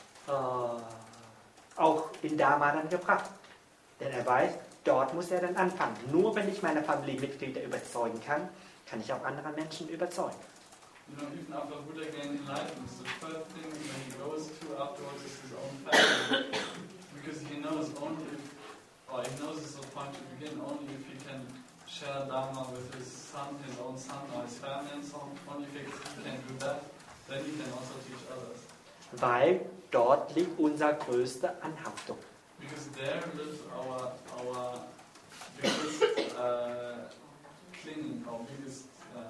auch in Dharma dann gebracht. Denn er weiß, dort muss er dann anfangen. Nur wenn ich meine Familienmitglieder überzeugen kann, kann ich auch andere Menschen überzeugen. Even after Buddha gained enlightenment, the first thing that he goes to afterwards is his own family. Because he knows he knows it's the point to begin only if he can share Dharma with his own son or his family and so on. Only if he can do that, then he can also teach others. Weil dort liegt unsere größte Anhaftung. Because there lives our biggest clinging, our biggest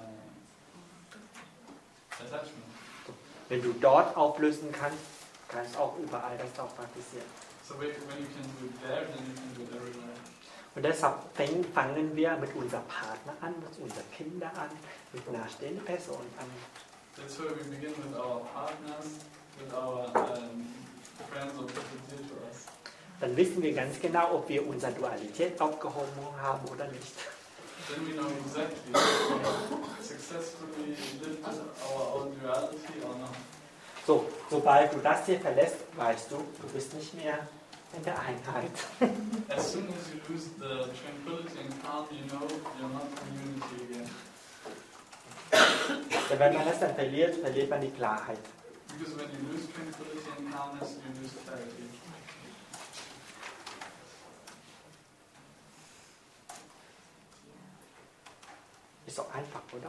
attachment. Wenn du dort auflösen kannst, kannst du auch überall das auch praktizieren. So when you can do it there, then you can do it everywhere. Und deshalb fangen wir mit unserem Partner an, mit unseren Kindern an, mit nahestehenden Personen an. That's where we begin with our partners, with our friends or people dear to us. Dann wissen wir ganz genau, ob wir unsere Dualität aufgehoben haben oder nicht. Then we know exactly if we successfully lived our own duality or not. So, sobald du das hier verlässt, weißt du, du bist nicht mehr in der Einheit. As soon as you lose the tranquility and calm, you know you're not in unity again. Denn wenn man das dann verliert, verliert man die Klarheit. Because when you lose tranquility and calmness, you lose clarity. Ist doch einfach, oder?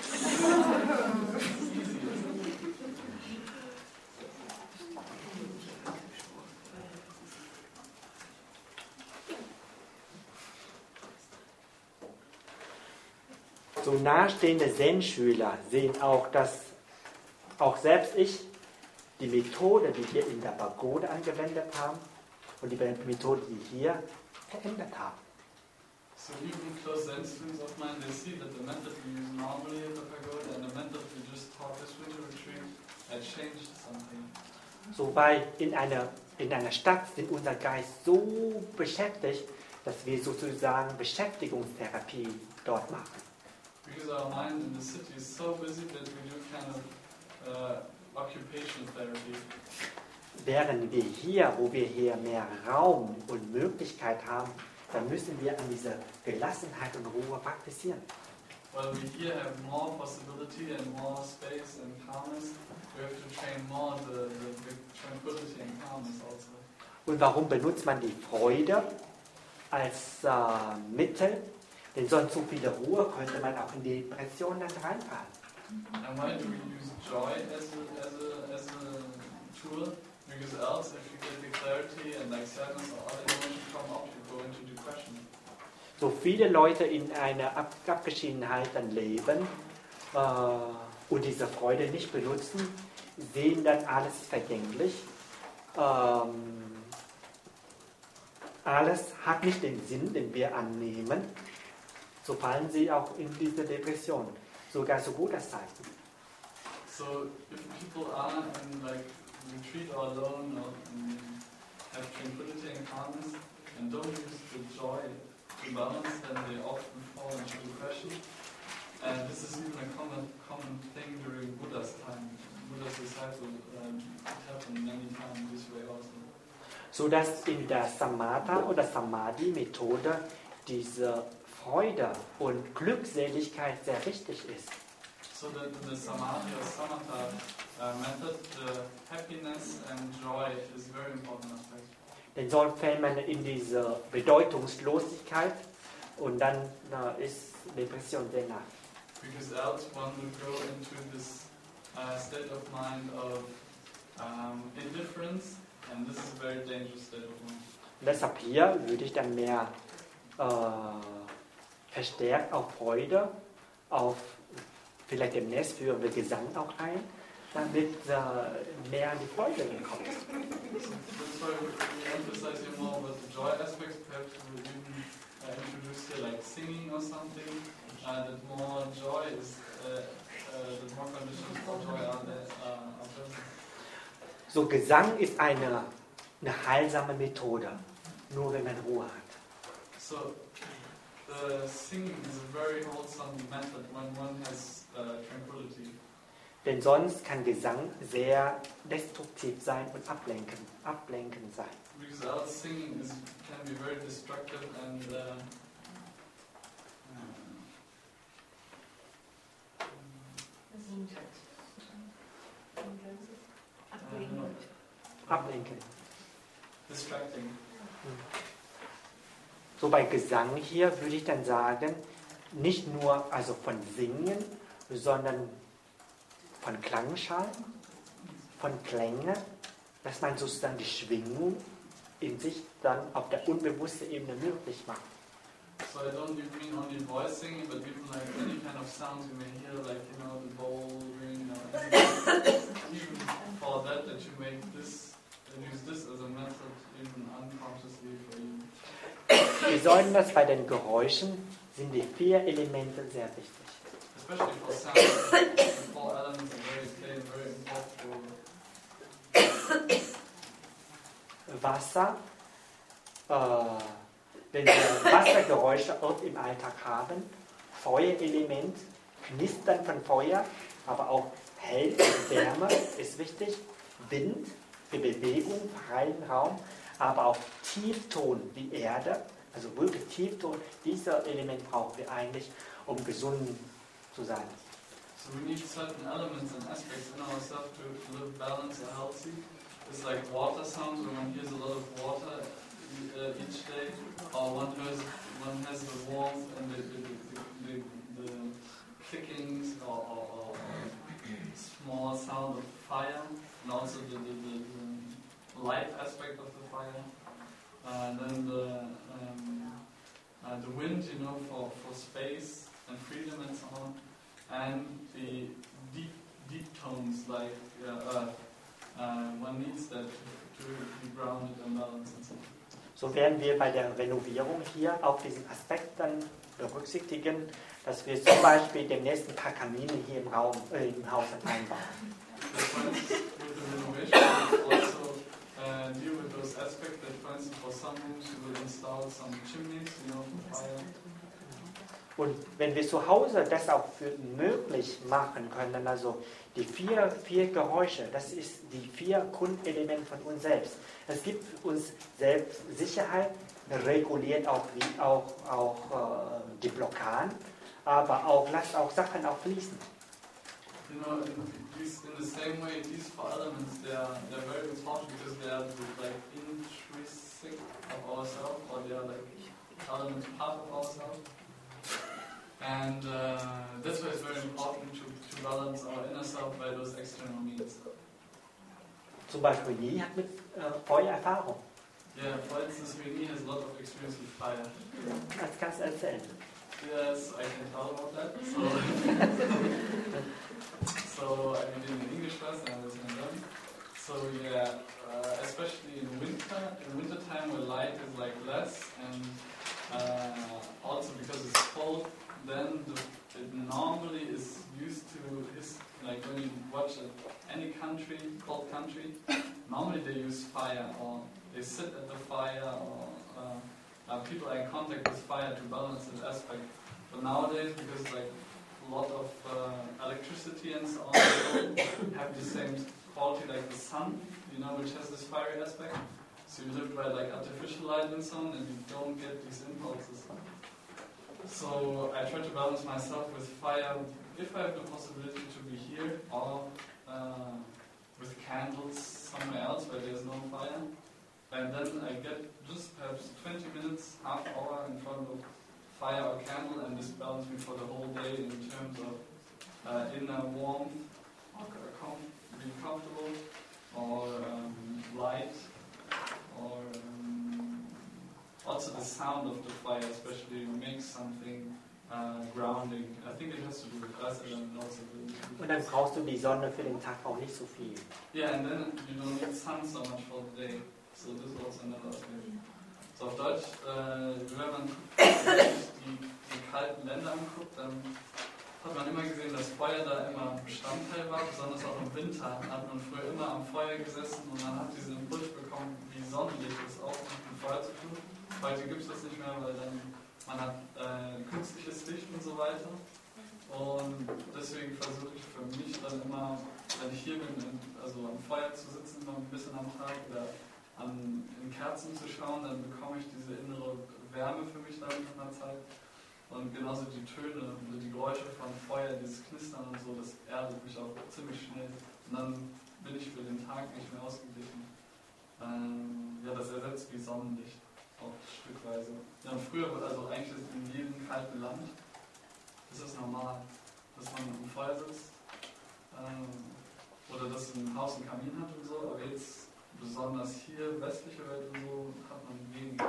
So nahestehende Zen-Schüler sehen auch, dass auch selbst ich die Methode, die wir in der Pagode angewendet haben und die Methode, die hier verändert haben. So even close Zen students of mine, they see that the method we use normally at the pagoda and the method we just taught this winter retreat had changed something. So, weil in einer Stadt sind unser Geist so beschäftigt, dass wir sozusagen Beschäftigungstherapie dort machen. Because our mind in the city is so busy that we do kind of occupational therapy. Während wir hier, wo wir hier mehr Raum und Möglichkeit haben, dann müssen wir an dieser Gelassenheit und Ruhe praktizieren. While we here have more possibility and more space and calmness, we have to train more the tranquility and calmness also. Und warum benutzt man die Freude als Mittel? Denn sonst so viele Ruhe könnte man auch in die Depression dann reinfallen. And why do we use joy as a tool? Because else, if you get the clarity and like sadness or other emotions come up, you go into depression. So viele Leute in einer Abgeschiedenheit dann leben und diese Freude nicht benutzen, sehen dann alles vergänglich. Alles hat nicht den Sinn, den wir annehmen. So fallen sie auch in diese Depression. Sogar so gut als Zeichen. So if people are in like retreat or alone or have tranquility and calmness and don't use the joy to balance, then they often fall into depression. And this is even a common thing during Buddha's time. Buddha's disciples happened many times this way also. So dass in der Samatha oder Samadhi-Methode diese Freude und Glückseligkeit sehr wichtig ist. So that in the Samadhi or Samatha method, the happiness and joy is very important aspect. Denn sonst fällt man in diese Bedeutungslosigkeit und dann ist Depression sehr nah. Because else one would go into this state of mind of indifference, and this is a very dangerous state of mind. Und deshalb hier würde ich dann mehr verstärkt auf Freude, auf vielleicht demnächst führen wir Gesang auch ein, damit mehr an die Freude kommt. That's why we emphasize here more about the joy aspects. Perhaps we will even introduce here like singing or something. That more joy is, that more conditions for joy are present. So Gesang ist eine heilsame Methode, nur wenn man Ruhe hat. So singing is a very wholesome method when one has tranquility. Denn sonst kann Gesang sehr destruktiv sein und ablenkend sein. Because else singing can be very destructive and Ablenkend. distracting. So bei Gesang hier würde ich dann sagen, nicht nur also von Singen, sondern von Klangschalen, von Klänge, dass man sozusagen die Schwingung in sich dann auf der unbewussten Ebene möglich macht. So I don't mean only voice singing, but even like any kind of sounds you may hear, like the bowl ring, even for that you make this and use this as a method, even unconsciously for you. Besonders bei den Geräuschen sind die 4 Elemente sehr wichtig. Especially for sound, the 4 elements play a very important role. Wasser, wenn wir Wassergeräusche oft im Alltag haben, Feuerelement, Knistern von Feuer, aber auch Hell und Wärme ist wichtig, Wind, die Bewegung, freien Raum, aber auch Tiefton wie Erde, also wirklich Tiefton, dieses Element brauchen wir eigentlich, um gesund zu sein. So we need certain elements and aspects in ourselves to live balanced and healthy. It's like water sounds, when one hears a lot of water each day, or one has the warmth and the clickings or small sound of fire, and also the light aspect of the fire. And then the wind, for space and freedom and so on. And the deep tones like one needs that to be grounded and balanced and so on. So werden wir bei der Renovierung hier auch diesen Aspekt dann berücksichtigen, dass wir zum Beispiel demnächst ein paar Kamine hier im Haus einbauen. With the renovation, we also deal with those aspects that, for instance, for some rooms we will install some chimneys, for fire. Und wenn wir zu Hause das auch möglich machen können, also die vier Geräusche, das ist die 4 Grundelemente von uns selbst. Es gibt uns selbst Sicherheit, reguliert auch die Blockaden, aber auch lasst auch Sachen auch fließen. In the same way, these 4 elements, they're very important because they are like intrinsic of ourselves, or they are like elements part of ourselves. And that's why it's very important to balance our inner self by those external means. Zum Beispiel Yi hat mit Feuererfahrung. Yeah, for instance, Rini has a lot of experience with fire. Das kannst du erzählen. Yes, I can tell about that. So I did an English class and I was in German. So yeah, especially in winter time where light is like less, and also because it's cold, then it normally is used to like when you watch any country, cold country, normally they use fire, or they sit at the fire, or people are in contact with fire to balance this aspect. But nowadays, because like a lot of electricity and so on have the same quality like the sun, which has this fiery aspect. So you live by like artificial light and so on, and you don't get these impulses. So I try to balance myself with fire if I have the possibility to be here, or with candles somewhere else where there's no fire. And then I get just perhaps 20 minutes, half hour in front of fire or candle, and this balances me for the whole day in terms of inner warmth, being comfortable, or light, or also the sound of the fire especially makes something grounding. I think it has to do with us and also with... Und dann brauchst du die Sonne für den Tag auch nicht so viel. Yeah, and then you don't need sun so much for the day. So this is also another aspect. So auf Deutsch, wenn man die kalten Länder anguckt, dann hat man immer gesehen, dass Feuer da immer Bestandteil war, besonders auch im Winter hat man früher immer am Feuer gesessen und man hat diesen Impuls bekommen, wie Sonnenlicht ist auch mit Feuer zu tun. Heute gibt es das nicht mehr, weil dann man hat künstliches Licht und so weiter. Und deswegen versuche ich für mich dann immer, wenn ich hier bin, also am Feuer zu sitzen, immer ein bisschen am Tag oder in Kerzen zu schauen, dann bekomme ich diese innere Wärme für mich dann in der Zeit. Und genauso die Töne, die Geräusche von Feuer, dieses Knistern und so, das erdet mich auch ziemlich schnell. Und dann bin ich für den Tag nicht mehr ausgeglichen. Das ersetzt wie Sonnenlicht, auch stückweise. Ja, und früher, also eigentlich in jedem kalten Land, ist es normal, dass man am Feuer sitzt oder dass ein Haus einen Kamin hat und so, aber jetzt besonders hier, westliche Welt und so, hat man weniger.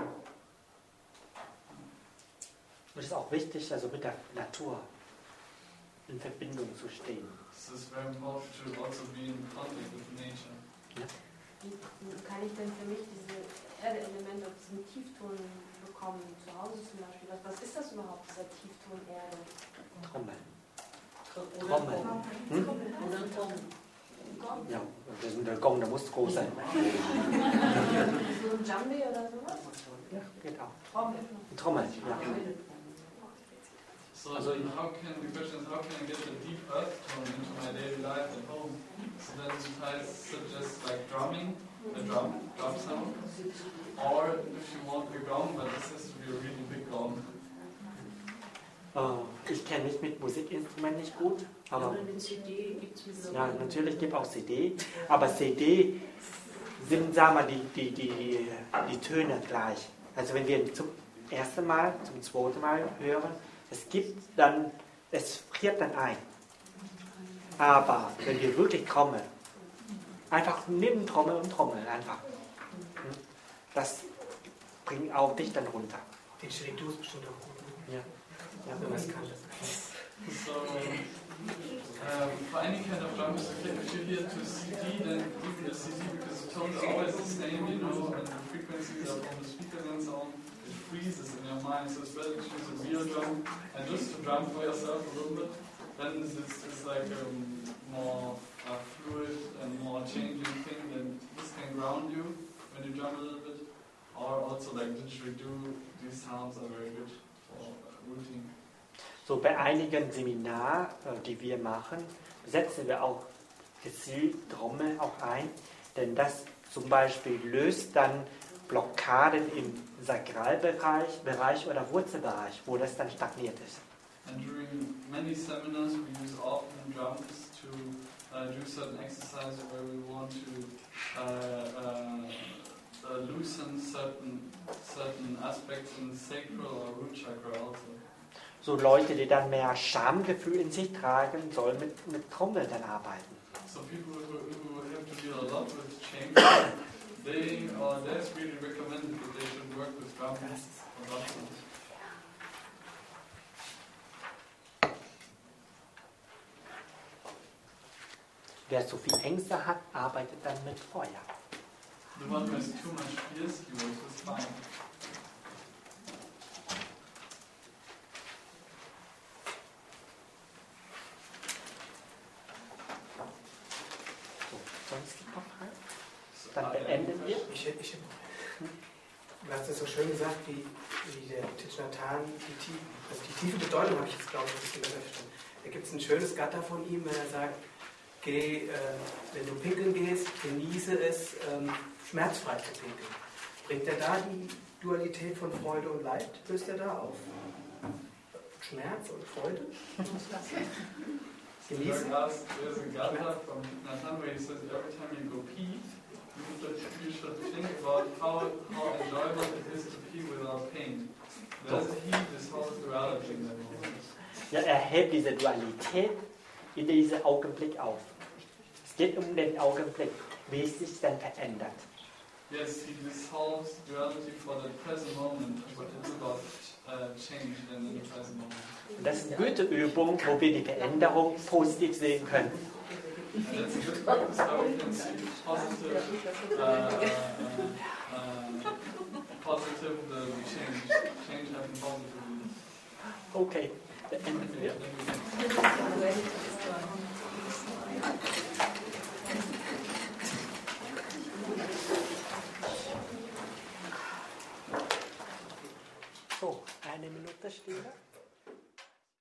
Und es ist auch wichtig, also mit der Natur in Verbindung zu stehen. It's very important to also be in contact with nature. Ja. Wie kann ich denn für mich diese Erde-Elemente aus diesem Tiefton bekommen? Zu Hause zum Beispiel. Was ist das überhaupt, dieser Tiefton Erde? Trommel. Trommel. Oder Trommel. Ja, der Gong, der muss groß sein. So ein Djembe oder sowas? Ja, geht auch. Trommel. Trommel, ja. So then the question is, how can I get the deep earth tone into my daily life at home? So then Matthias suggests like drumming, a drum sound, or if you want a gong, but this has to be a really big gong. Ich kenne mich mit Musikinstrumenten nicht gut, aber eine CD gibt es ja, natürlich gibt es auch CD, aber CD sind, sagen wir, die Töne gleich. Also wenn wir zum ersten Mal, zum zweiten Mal hören, es friert dann ein. Aber wenn wir wirklich trommeln, einfach neben Trommel und Trommeln einfach, das bringt auch dich dann runter. Den Schritt ist bestimmt auch gut. Ja. Ja, wenn man es kann. So, for any kind of drum music, if you hear to CD, then even the CD, because the tones are always the same, you know, and the frequencies are from the speakers and so on, it freezes in your mind. So it's better to choose a real drum and just to drum for yourself a little bit. Then this is like a more fluid and more changing thing. Then this can ground you when you drum a little bit, or also like didgeridoo. These sounds are very good for routine. So bei einigen Seminaren, die wir machen, setzen wir auch gezielt Trommel auch ein, denn das zum Beispiel löst dann Blockaden im Sakralbereich oder Wurzelbereich, wo das dann stagniert ist. And during many seminars we use often drums to do certain exercises where we want to loosen certain aspects in the sacral or root chakra also. So Leute, die dann mehr Schamgefühl in sich tragen, sollen mit Trommel dann arbeiten. So people who have to deal a lot with change, that's really recommended that they should work with drums a lot. Wer zu viel Ängste hat, arbeitet dann mit Feuer. The one who has too much fears, he works with fire. Sonst noch Fragen? Dann beenden wir. Du hast es so schön gesagt, wie der Thich Nhat Hanh, die tiefe Bedeutung habe ich jetzt, glaube ich, ein bisschen besser verstanden. Da gibt es ein schönes Gatter von ihm, wenn er sagt, wenn du pinkeln gehst, genieße es, schmerzfrei zu pinkeln. Bringt er da die Dualität von Freude und Leid? Löst er da auf? Schmerz und Freude? Genießen? There's a gatha from Nhat Hanh where he says every time you go pee, you should think about how enjoyable it is to pee without pain. There's a heat, this whole duality in that moment. Ja, er hebt diese Dualität in diesem Augenblick auf. Es geht um den Augenblick, wie es sich dann verändert. Yes, he dissolves duality for the present moment, but it's about change then in the present moment. Und das ist eine gute Übung, wo wir die Veränderung positiv sehen können. And that's a good practice how we can see positive change happen positively. Okay, beenden wir. So, eine Minute Stille.